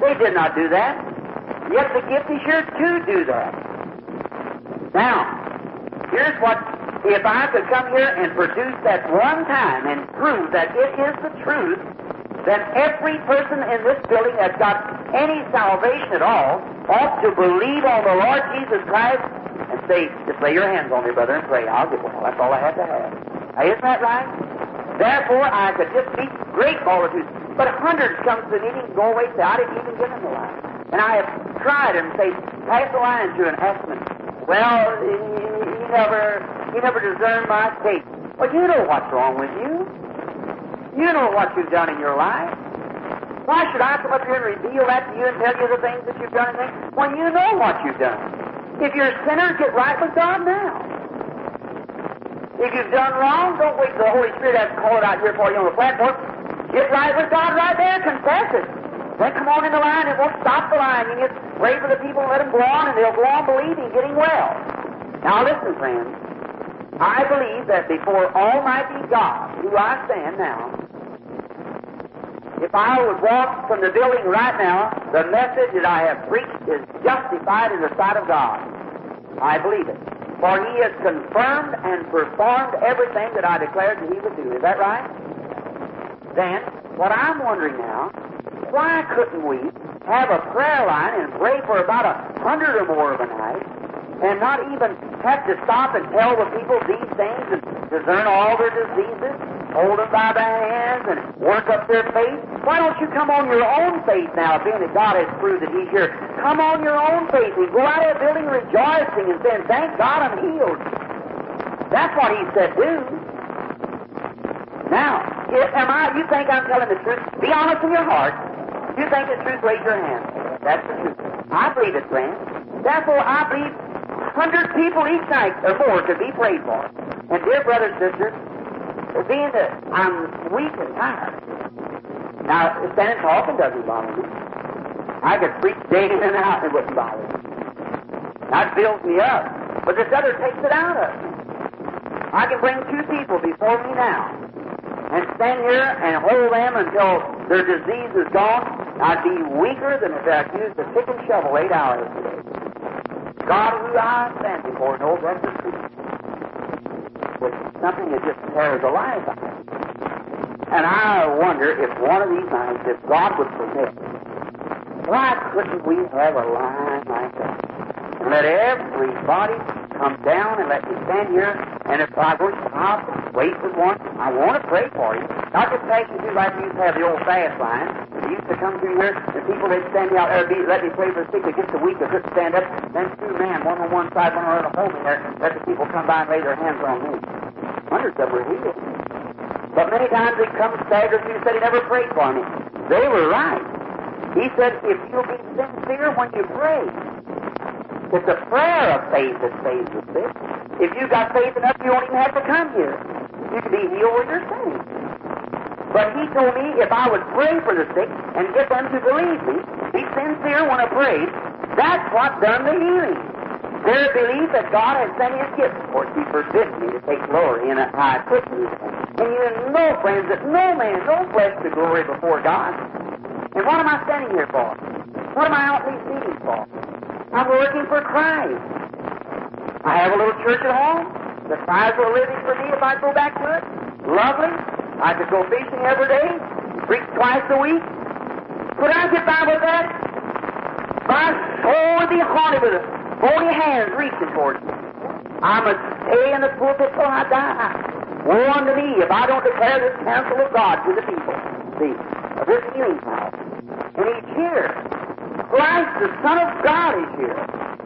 They did not do that. Yet the gift is here to do that. Now, here's what, if I could come here and produce that one time and prove that it is the truth, then every person in this building that's got any salvation at all ought to believe on the Lord Jesus Christ and say, just lay your hands on me, brother, and pray. I'll get one. That's all I have to have. Now, isn't that right? Therefore, I could just meet great multitudes. But hundreds come to the meeting and go away and say, I didn't even get in the line. And I have tried and say, pass the line to an estimate. Well, he, he never he never discerned my state. Well, you know what's wrong with you. You know what you've done in your life. Why should I come up here and reveal that to you and tell you the things that you've done and things when you know what you've done? If you're a sinner, get right with God now. If you've done wrong, don't wait till the Holy Spirit has to call it out here for you on the platform. Get right with God right there, confess it. Then come on in the line and we'll stop the line. You just pray for the people and let them go on, and they'll go on believing, getting well. Now listen, friends. I believe that before Almighty God, who I stand now, if I would walk from the building right now, the message that I have preached is justified in the sight of God. I believe it. For He has confirmed and performed everything that I declared that He would do. Is that right? Then, what I'm wondering now, why couldn't we have a prayer line and pray for about a hundred or more of a night and not even have to stop and tell the people these things and discern all their diseases, hold them by the hands and work up their faith? Why don't you come on your own faith now, being that God has proved that He's here? Come on your own faith and go out of the building rejoicing and saying, thank God I'm healed. That's what He said do. Now, if, am I, you think I'm telling the truth? Be honest in your heart. If you think the truth, raise your hand. That's the truth. I believe it, friends. Therefore, I believe a hundred people each night or more could be prayed for. And dear brothers and sisters, being that I'm weak and tired, now, standing talking doesn't bother me. I could preach day in and out and it wouldn't bother me. That fills me up. But this other takes it out of me. I can bring two people before me now and stand here and hold them until their disease is gone. I'd be weaker than if I'd used a pick and shovel eight hours today. God, who I stand before, knows that's the truth. It's something that just tears the life out of me. And I wonder if one of these nights, if God would permit, why couldn't we have a line like that? And let everybody come down and let me stand here, and if I go stop and wait for one, I want to pray for you. Not just pass you through like we used to have the old fast line. We used to come through here, the people they'd stand me out there, be, let me pray for the sick, they get the weak, they couldn't stand up, then two men, one on one side, one on the other, hold me there, let the people come by and lay their hands on me. Hundreds of them were healed. But many times they'd come staggered through and said He never prayed for me. They were right. He said, if you'll be sincere when you pray, it's a prayer of faith that saves the sick. If you've got faith enough, you won't even have to come here. You can be healed where you're sitting. But He told me if I would pray for the sick and get them to believe me, be sincere when I prayed, that's what done the healing. Their belief that God has sent His gift. Of course, He forbidden me to take glory in it. I couldn't do that. And you know, friends, that no man, no flesh to glory before God. And what am I standing here for? What am I out in these meetings for? I'm working for Christ. I have a little church at home. The size of a living for me if I go back to it. Lovely. I could go fishing every day, preach twice a week. Could I get by with that? My soul would be haunted with forty hands reaching towards me. I must stay in the pulpit till I die. Woe unto me if I don't declare this counsel of God to the people. See, of this healing power. And He's here. Christ, the Son of God, is here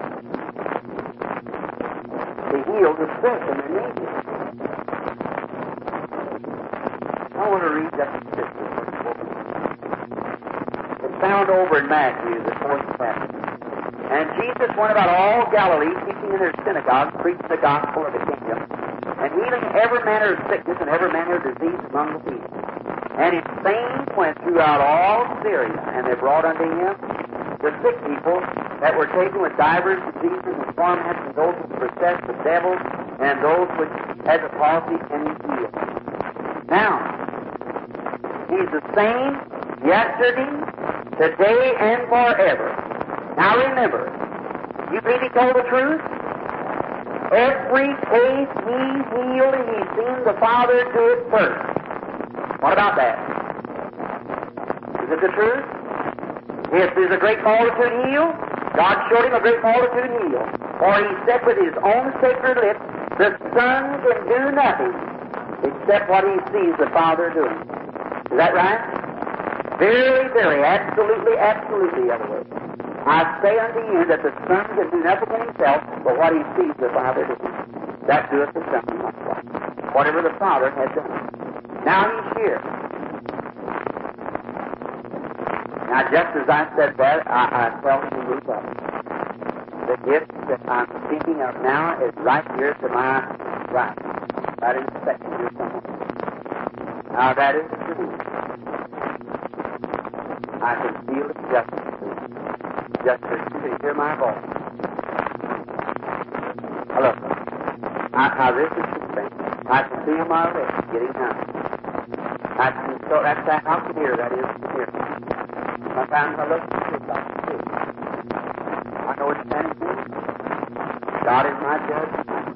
to heal the sick and the needy. I want to read that scripture. It's found over in Matthew, the fourth chapter. And Jesus went about all Galilee, teaching in their synagogues, preaching the gospel of the kingdom, and healing every manner of sickness and every manner of disease among the people. And His fame went throughout all Syria, and they brought unto Him the sick people that were taken with divers diseases and torments, and those which were possessed with devils, and those which had the palsy, and He healed. Now, He's the same yesterday, today and forever. Now remember, you believe he told the truth? Every case he healed, he seen the Father do it first. What about that? Is it the truth? If there's a great multitude healed, God showed him a great multitude healed. For he said with his own sacred lips, the Son can do nothing except what he sees the Father doing. Is that right? Very, very, absolutely, absolutely, other way. I say unto you that the Son can do nothing in himself but what he sees the Father doing. That doeth the Son likewise. Whatever the Father has done. Now he's here. Now just as I said that, I, I tell him to move up. The gift that I'm speaking of now is right here to my right. Right in the section here somewhere. Now that is the truth. I can feel it just just as you can hear my voice. Hello. I, now this is the thing. I can feel my lips getting numb. I can so that's that how clear that is to hear. Sometimes I look at it like this. I know it's anything. God is my judge.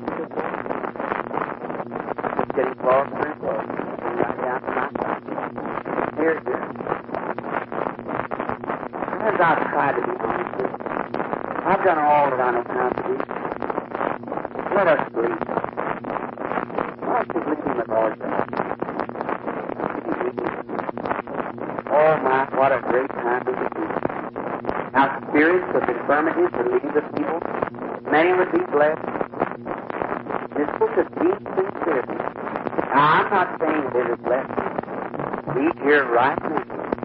It's getting closer and closer. And right down to my side. Here's this. As I've tried to be honest with you, I've done all that I know how to do. Let us believe. Why should we be the Lord's house? Oh my, what a great time it would be. Now spirits of infirmity to leave the people, many would be blessed. This is a deep sincerity. Now I'm not saying that it is blessed. He's here right now.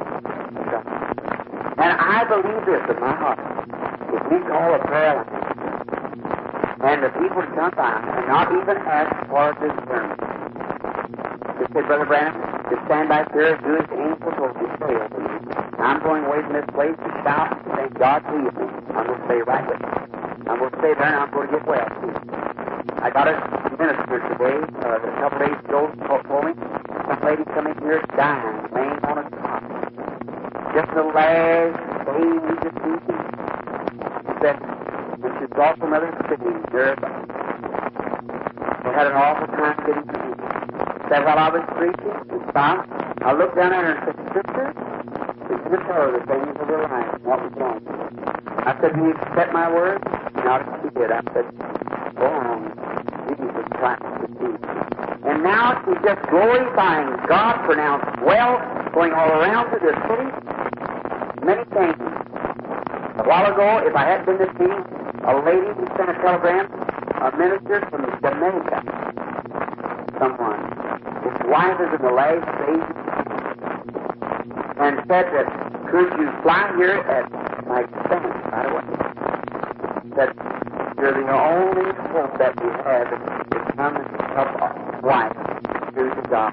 And I believe this in my heart. If we call a prayer line, and the people come by and not even ask for this sermon, just say, Brother Branham, just stand back there and do as the angel told you to say over me. I'm going away from this place to shout and say, God please me. I'm going to stay right with you. I'm going to stay there and I'm going to get well too. I got a minister today, uh, a couple days ago, told me, some lady coming here dying, laying on a cot. Just the last day we just need to. She said, when she brought from other cities, there, we had an awful time getting to me. Said while I was preaching, she stopped. I looked down at her and said, Sister, did you tell her the things of her life and what was wrong? I said, do you accept my word? Not as she did. I said, go on. Jesus Christ the King. And now she's just glorifying God, pronounced well, going all around to this city. Many things. A while ago, if I hadn't been to see a lady who sent a telegram, a minister from Jamaica, someone, his wife is in the last stage, and said that, could you fly here at my expense, right away? That you're the only hope that we have to come and help our wife through to God.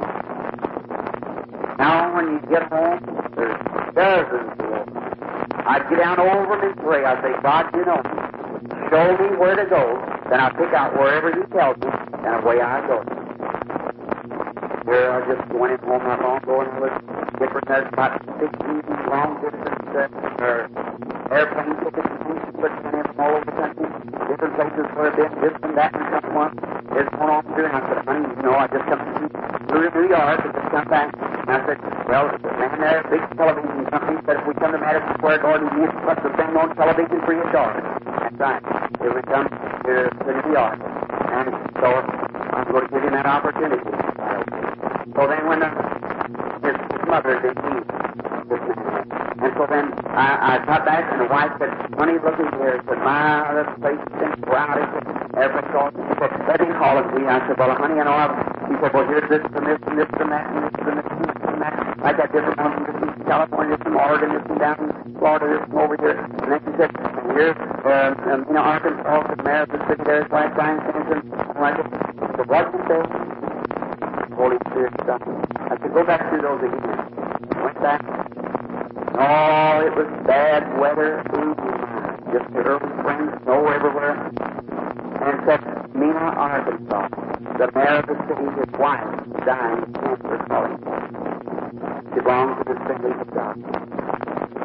Now, when you get home, there's dozens of them. I get down over and pray. I say, God, you know me. Show me where to go. Then I pick out wherever He tells me, and away I go. Here I just went home not long ago, and I was different. There's about sixteen long distance uh, or airplane tickets and things put in from all over the country. Different places where I've been, this and that, and some one. There's one on through, and I said, honey, you know, I just come through to New York and just come back. And I said, well, the man there, a big television company, said if we come to Madison Square Garden, we can put the thing on television free of charge. That's right. Here we come to, to New York. And so I'm going to give him that opportunity. So then when the, his, his mother did leave this man, and so then I, I got back, and the wife said, honey, look at here. Said, my, this place has been crowded. Everybody calls me. She said, let me call it to you. I said, well, honey, I know I've... She said, well, here's this and this and this and that and this and this and this and that. I got different ones from this from California, this from Oregon, this from down in Florida, this from over here. And then she said, and here's, um, um, you know, Arkansas, the mayor of the city there is like Brian Simpson. And I said, so what did you say? Holy Spirit stuff. I said, go back through those again. Went back. Oh, it was bad weather. Ooh, just the early spring, snow everywhere. And said, Mena, Arkansas, the mayor of the city, his wife, dying of cancer calling. She belongs to the city of God.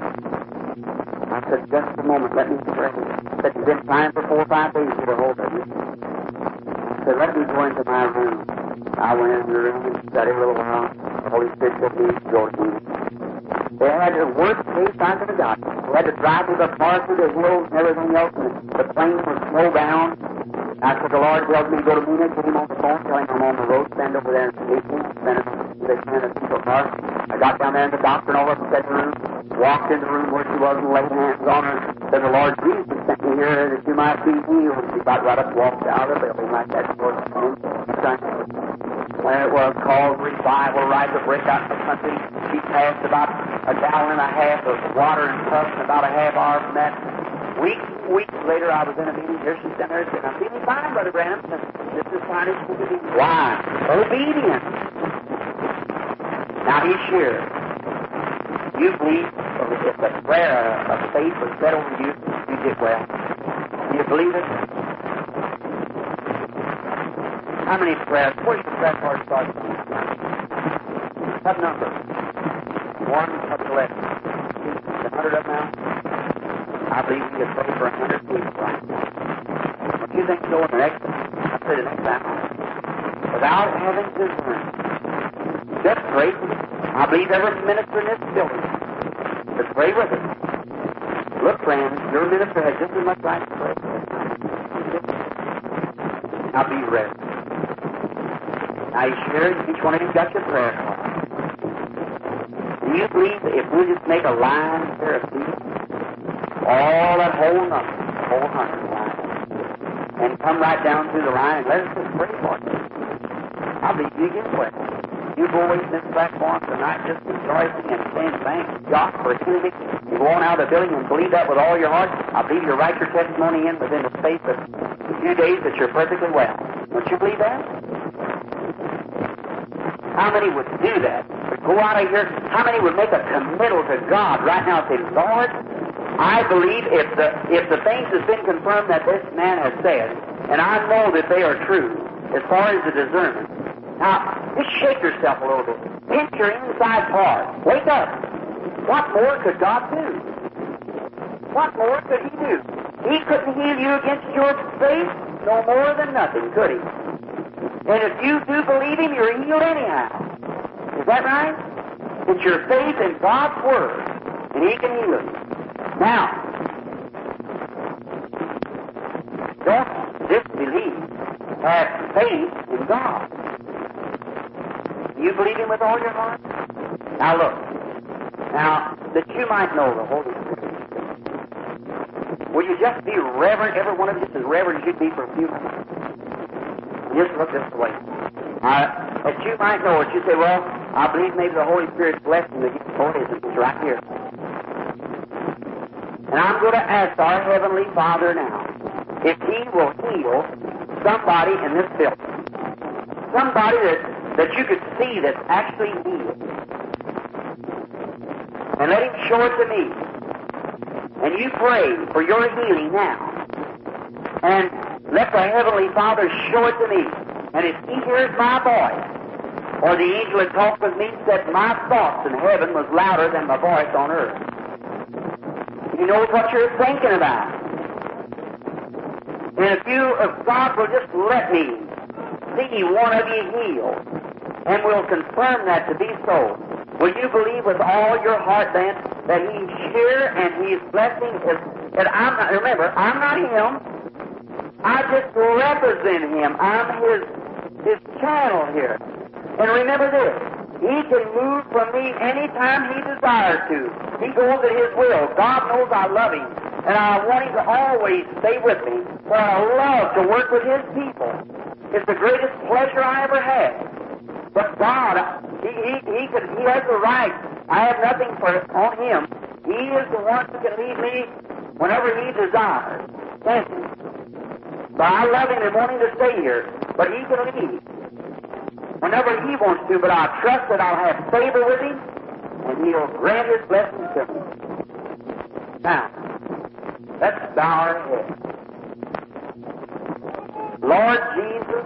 I said, just a moment, let me pray. He said, you've been trying for four or five days to get a hold of you. I said, let me go into my room. I went into the room and studied a little while. The Holy Spirit said to me, go to me. They had the worst case I could have got. We had to drive through the forest, through the hills and everything else, and the plane was snowbound. I said, the Lord tells me to go to Mina, get him on the phone, tell him I'm on the road, stand over there and meet me. Send they sent a people car. I got down there in the doctor and all up in the room, walked in the room where she was and laid hands on her. Said, the Lord Jesus sent me here that you might be healed. She got right up, walked out of the building like that. When it was called revival, right to break out in the country, she passed about a gallon and a half of water and puffs and about a half hour from that. Weeks, weeks later, I was in a meeting. Here she's sitting there saying, I'm feeling fine, Brother Branham. This is fine. Why? Obedience. Now he's sure. You believe if the prayer of faith was said over you, you did well. Do you believe it? How many prayers? Where's the prayer card started? What number? One, what's the left? A hundred up now? I believe you could pray for a hundred people right now. What do you think so in the next, I'll say the next time, without having to learn. Just pray for them. I believe every minister in this building. Just pray with it. Look, friends, your minister has just as much right to pray for it. Now be ready. Now you sure each one of you got your prayer card? Do you believe that if we just make a line here of people, all that whole number, the whole hundred line, and come right down through the line and let us just pray for it? I believe you get well. You go away from this platform tonight just rejoicing and saying thank God for healing. You go on out of the building and believe that with all your heart. I believe you write your testimony in within the space of a few days that you're perfectly well. Don't you believe that? How many would do that? Would go out of here? How many would make a committal to God right now and say, Lord, I believe if the if the things has been confirmed that this man has said, and I know that they are true as far as the discernment. Now, just shake yourself a little bit. Pinch your inside part. Wake up. What more could God do? What more could He do? He couldn't heal you against your faith no more than nothing, could He? And if you do believe Him, you're healed anyhow. Is that right? It's your faith in God's Word, and He can heal you. Now, don't disbelieve. Have faith in God. Do you believe Him with all your heart? Now look. Now, that you might know the Holy Spirit. Will you just be reverent, every one of you, just as reverent as you'd be for a few minutes? Just look this way. Uh, that you might know it. You say, well, I believe maybe the Holy Spirit's blessing to get baptism is right here. And I'm going to ask our Heavenly Father now if He will heal somebody in this building. Somebody that, that you could see that's actually healed. And let Him show it to me. And you pray for your healing now. And let the Heavenly Father show it to me. And if He hears my voice, or the angel that talked with me said my thoughts in heaven was louder than my voice on earth. He knows what you're thinking about. And if you, if God will just let me see one of you healed, and will confirm that to be so, will you believe with all your heart then that He's here and He's blessing is that I'm not, remember, I'm not Him. I just represent Him. I'm His His channel here. And remember this, He can move from me anytime He desires to. He goes at His will. God knows I love Him. And I want Him to always stay with me. For I love to work with His people. It's the greatest pleasure I ever had. But God, He He He, could, he has the right. I have nothing for on Him. He is the one who can lead me whenever He desires. Thank you. So I love Him and want Him to stay here. But He can lead whenever He wants to, but I trust that I'll have favor with Him, and He'll grant His blessings to me. Now, let's bow our heads. Lord Jesus,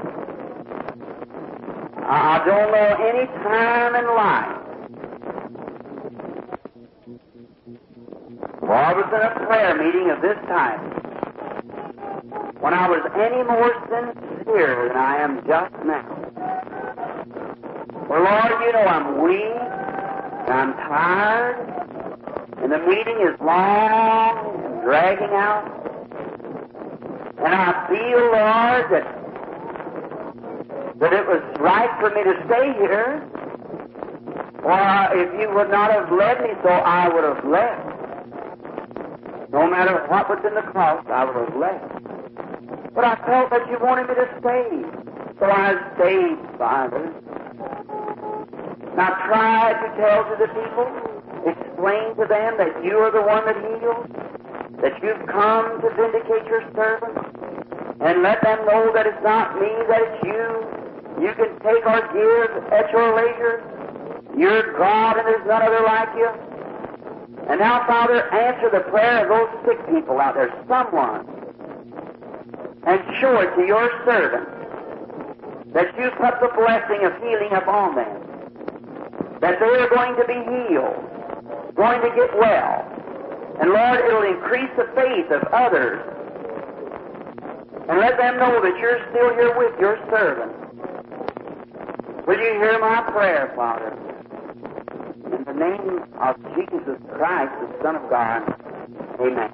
I don't know any time in life, Lord, in a prayer meeting of this type, when I was any more sincere than I am just now. Well, Lord, you know I'm weak, and I'm tired, and the meeting is long and dragging out, and I feel, Lord, that, that it was right for me to stay here, or if you would not have led me so, I would have left. No matter what was in the cross, I would have left. But I felt that you wanted me to stay, so I stayed, Father. And I tried to tell to the people, explain to them that you are the one that heals, that you've come to vindicate your servant, and let them know that it's not me, that it's you. You can take or give at your leisure. You're God and there's none other like you. And now, Father, answer the prayer of those sick people out there, someone, and show it to your servant that you put the blessing of healing upon them, that they are going to be healed, going to get well. And Lord, it'll increase the faith of others, and let them know that you're still here with your servant. Will you hear my prayer, Father? In the name of Jesus Christ, the Son of God, amen.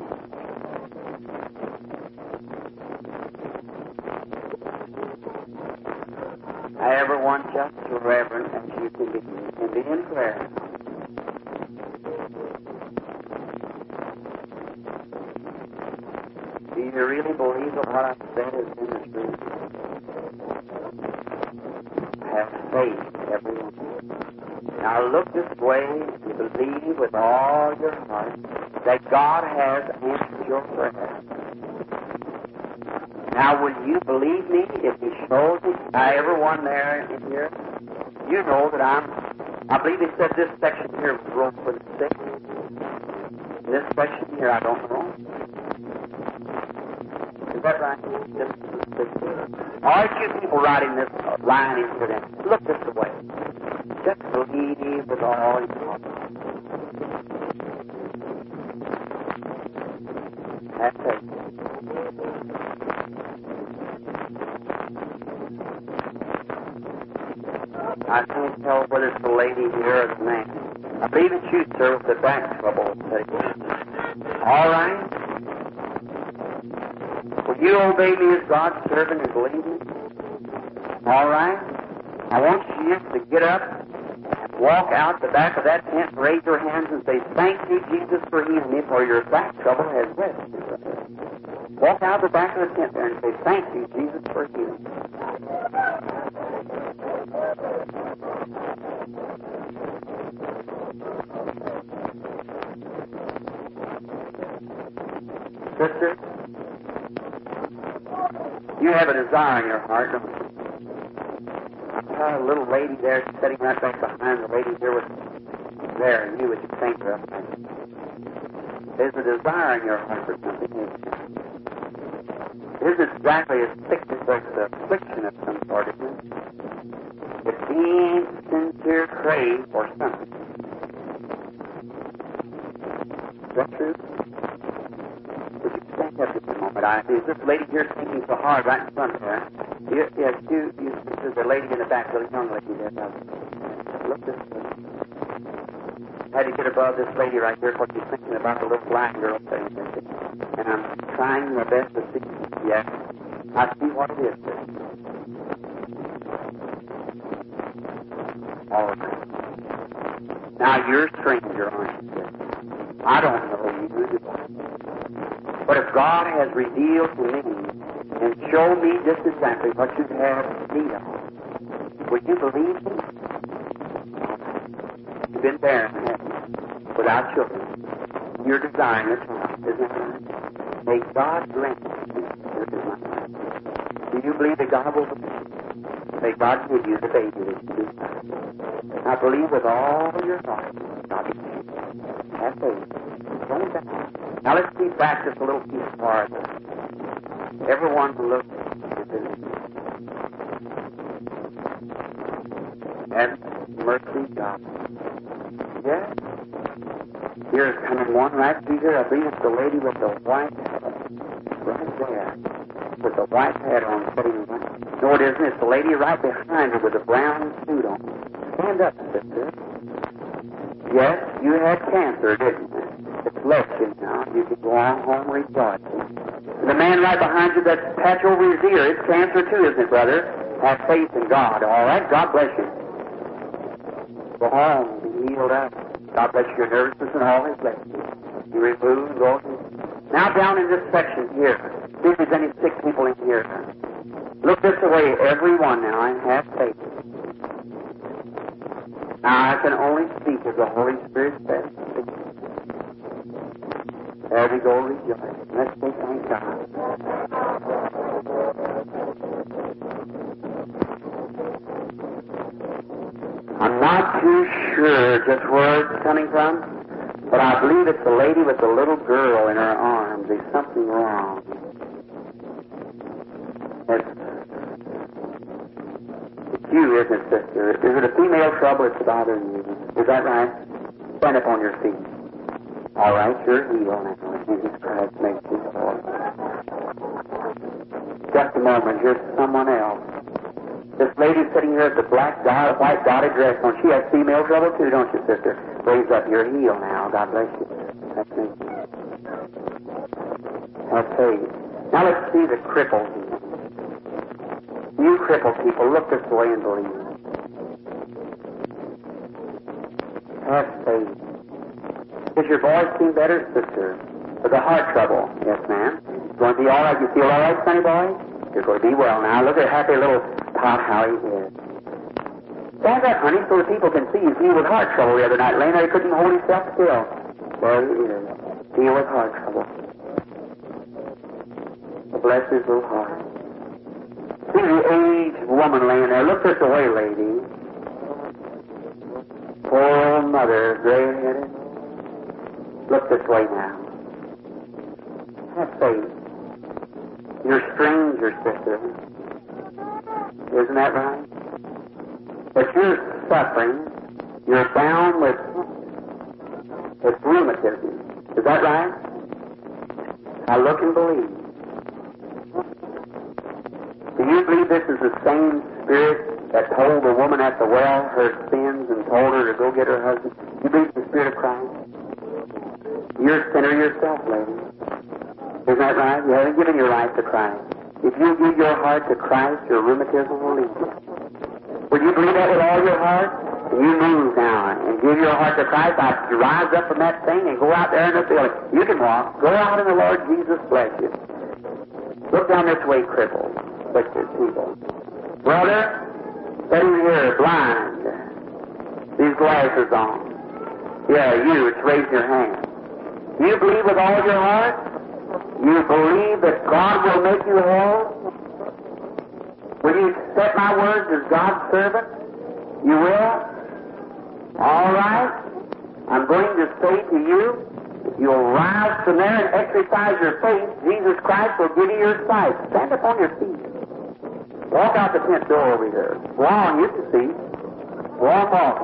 I ever want just to reverend as you can be, can be in prayer. Do you really believe that what I've said is in the truth? Have faith, everyone. Now look this way and believe with all your heart that God has answered your prayer. Now will you believe me if He shows it? Now everyone there in here, you know that I'm, I believe He said this section here was wrote for the sick. This section here I don't know. Is that right? This is the sick. All right, you people writing this line in here then, look this way. Just believe with all your heart. That's it. I can't tell whether it's the lady here or the man. I believe it's you, sir, with the back trouble. All right? Will you obey me as God's servant and believe me? All right? I want you to get up and walk out the back of that tent, raise your hands and say, thank you, Jesus, for healing me, for your back trouble has rested. Walk out the back of the tent there and say, thank you, Jesus, for healing me. Sister, you have a desire in your heart, don't you? I saw a little lady there sitting right back behind the lady here with there, and you would just think her up. There's a desire in your heart for something. It isn't exactly a sickness, but it's an affliction of some sort, isn't it? It's deep, sincere crave for something. Is that true? Would you stand up just a moment? I, is this lady here thinking so hard right in front of her? You, yes, you, you, there's a lady in the back, a young lady there. Now, look this way. I had to get above this lady right here, because she's thinking about the little blind girl thing. And I'm trying my best to see. Yes, I see what it is. All right. Now, you're a stranger, aren't you? I don't know you. But if God has revealed to me and shown me just exactly what you have need of, would you believe me? You've been barren, haven't you? Without children. You're desiring a child, isn't that right? May God grant you your desire. Do you believe that God will fulfill it? May God give you the baby that you desire. Now believe with all your heart. God be faithful. Have faith. Don't doubt. Now let's keep back just a little piece farther. Everyone look at this. And mercy God. Yes? Here's coming one right through here. I believe it's the lady with the white hat. Right there. With the white hat on. Sitting right. No, it isn't. It's the lady right behind her with the brown suit on. Stand up, sister. Yes, you had cancer, didn't you? It's left you now. You can go on home rejoicing. The man right behind you that's patch over his ear, it's cancer too, isn't it, brother? Have faith in God, all right? God bless you. Go home, be healed up. God bless your nervousness and all his blessings. You remove, go. Now down in this section here, see if there's any sick people in here. Look this way, everyone now, and have faith. Now I can only speak as the Holy Spirit says. There we go, rejoice. Let's say thank God. I'm not too sure just where it's coming from, but I believe it's the lady with the little girl in her arms. There's something wrong. It's, it's you, isn't it, sister? Is it a female trouble that's bothering you? Is that right? Stand up on your feet. All right, you're healed now. Jesus Christ makes you whole. Just a moment, here's someone else. This lady sitting here with the black dot, white dotted dress on. She has female trouble too, don't you, sister? Raise up, you're healed now. God bless you. That's me. Okay. Now let's see the crippled. You crippled people, look this way and believe. Have faith. Does your voice seem better, sister? For the heart trouble? Yes, ma'am. Going to be all right? You feel all right, sonny boy? You're going to be well now. Look at happy little Pop how he is. Stand up, honey, so the people can see you. He with heart trouble the other night. Laying there, he couldn't hold himself still. There he is. Deal with heart trouble. Bless his little heart. See the aged woman laying there. Look this way, lady. Poor old mother, gray-headed. Look this way now. Have faith. You're a stranger, sister. Isn't that right? But you're suffering. You're bound with, with rheumatism. Is that right? Now look and believe. Do you believe this is the same spirit that told the woman at the well her sins and told her to go get her husband? You believe the Spirit of Christ? You're a sinner yourself, lady. Isn't that right? You haven't given your life to Christ. If you give your heart to Christ, your rheumatism will leave you. Would you believe that with all your heart? And you move now and give your heart to Christ. I rise up from that thing and go out there in the building. You can walk. Go out and the Lord Jesus bless you. Look down this way, crippled. Afflicted people. Brother, sitting here, blind. These glasses on. Yeah, you, it's raising your hand. You believe with all your heart? You believe that God will make you whole? Will you accept my words as God's servant? You will? All right. I'm going to say to you, if you'll rise from there and exercise your faith, Jesus Christ will give you your sight. Stand up on your feet. Walk out the tent door over here. Go on, you can see. Walk off.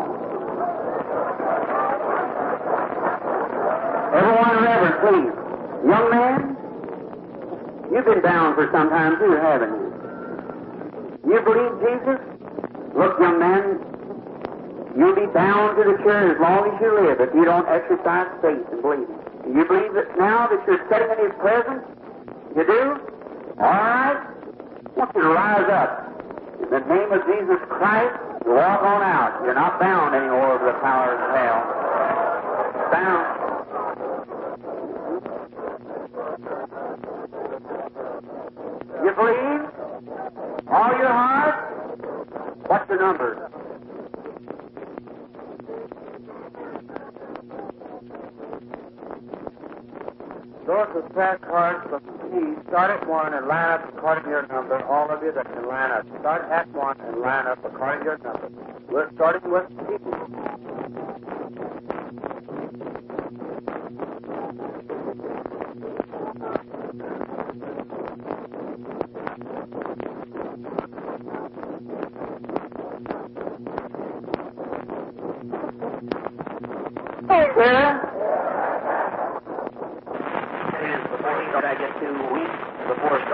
Everyone reverend, please. Young man, you've been bound for some time too, haven't you? You believe Jesus? Look, young man, you'll be bound to the chair as long as you live if you don't exercise faith and believe. You believe that now that you're sitting in His presence? You do? All right. I want you to rise up. In the name of Jesus Christ, you walk on out. You're not bound anymore over the powers of hell. Bound. You believe? All your heart? What's the number? Those with cracked hearts, please start at one and line up according to your number. All of you that can line up, start at one and line up according to your number. We're starting with people. Hey, Sarah.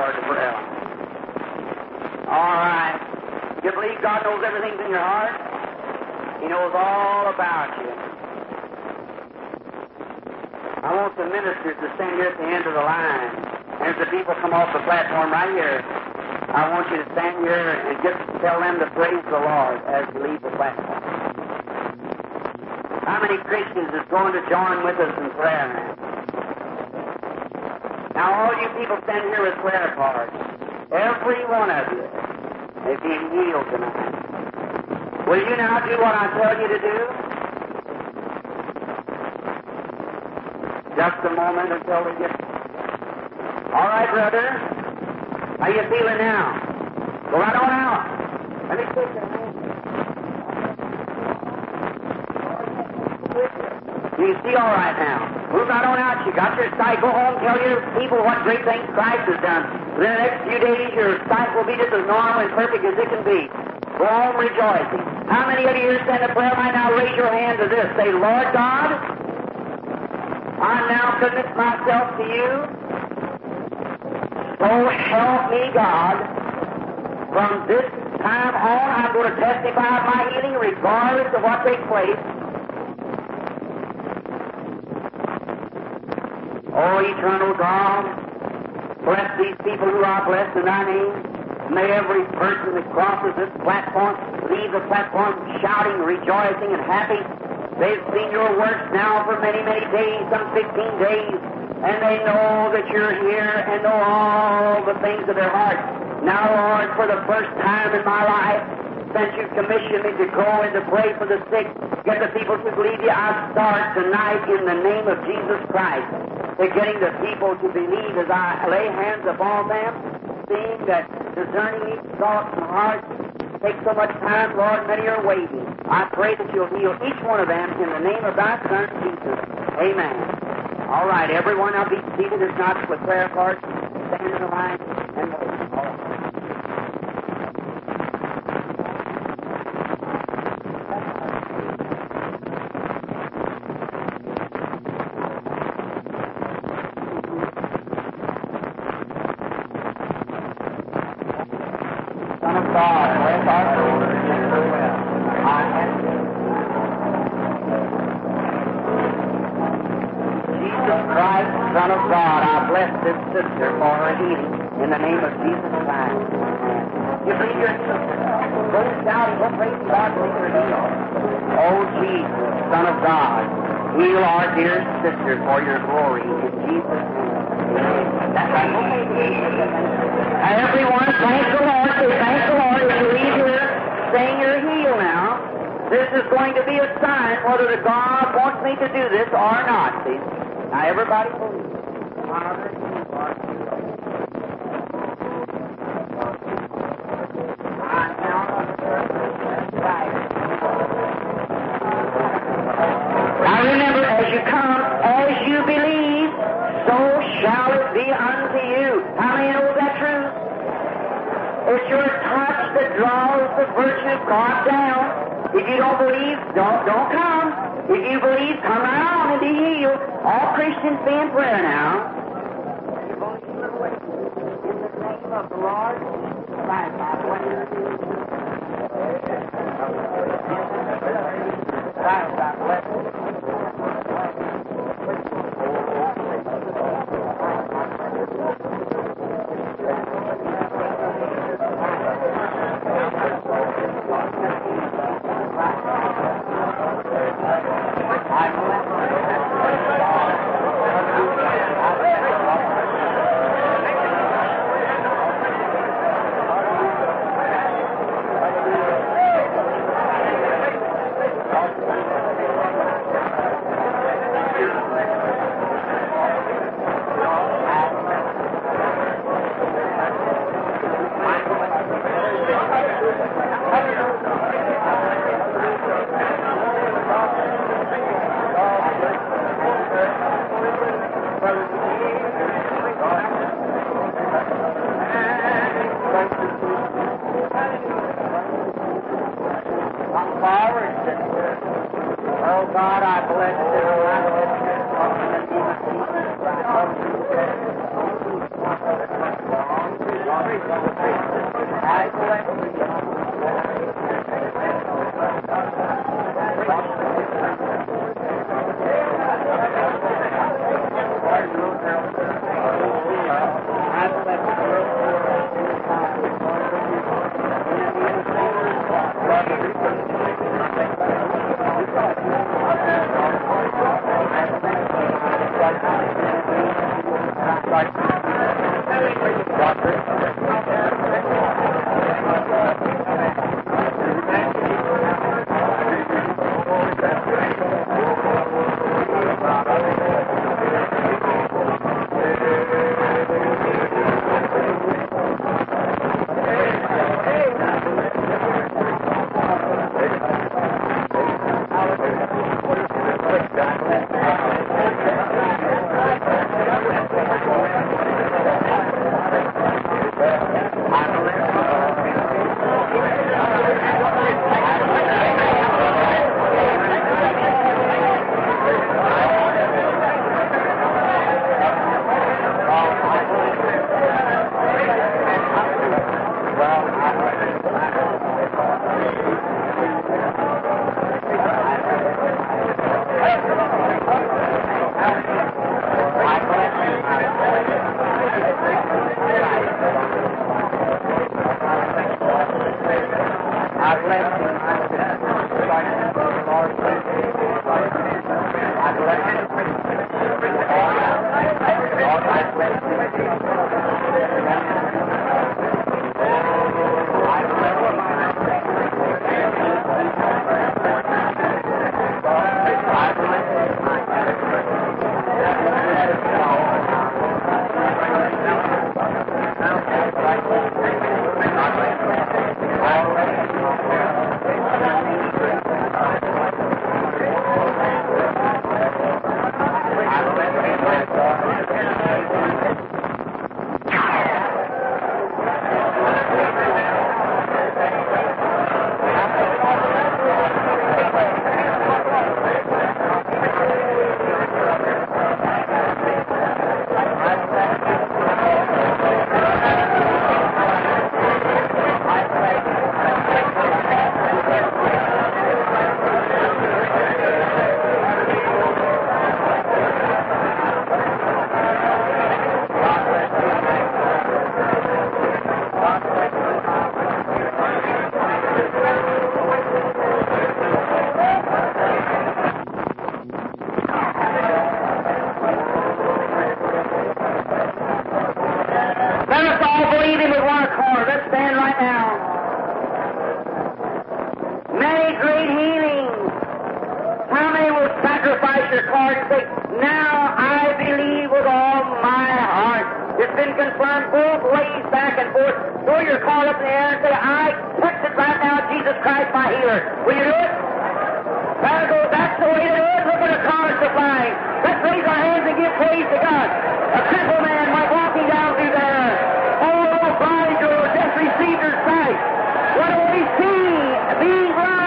Lord, the prayer line. All right. You believe God knows everything's in your heart? He knows all about you. I want the ministers to stand here at the end of the line. And as the people come off the platform right here, I want you to stand here and just tell them to praise the Lord as you leave the platform. How many Christians is going to join with us in prayer now? Now, all you people stand here with prayer cards. Every one of you is being healed tonight. Will you now do what I tell you to do? Just a moment until we get... All right, brother. How you feeling now? Go right on out. Let me take your hand. You see all right now. Move right on out. You got your sight. Go home. Tell your people what great things Christ has done. Within the next few days, your sight will be just as normal and perfect as it can be. Go home rejoicing. How many of you stand in prayer right now? Raise your hand to this. Say, Lord God, I now commit myself to you. So help me, God. From this time on, I'm going to testify of my healing regardless of what takes place. Oh, eternal God, bless these people who are blessed in thy name. May every person that crosses this platform leave the platform shouting, rejoicing, and happy. They've seen your works now for many, many days, some fifteen days, and they know that you're here and know all the things of their heart. Now, Lord, for the first time in my life, since you commissioned me to go and to pray for the sick, get the people to believe you, I start tonight in the name of Jesus Christ. They're getting the people to believe as I lay hands upon them, seeing that discerning each thought and heart takes so much time, Lord, many are waiting. I pray that you'll heal each one of them in the name of thy Son, Jesus. Amen. All right, everyone, I'll be seated. It's not with prayer cards. Stand in the line and wait. All right. Sister for her healing in the name of Jesus Christ. You believe your sister. Go shouting, go praising God, believe her healed. Oh Jesus, Son of God, heal our dear sister for your glory in Jesus' name. That's right. Now everyone, thank the Lord. Say thank the Lord. If you leave here saying you're healed now, this is going to be a sign whether the God wants me to do this or not. See? Now everybody believe. Father, now remember, as you come, as you believe, so shall it be unto you. How many know that truth? It's your touch that draws the virtue of God down. If you don't believe, don't don't come. If you believe, come around and be healed. All Christians be in prayer now. Of the Lord, right, right, Oh God, I bless you. What do we see? Being blind.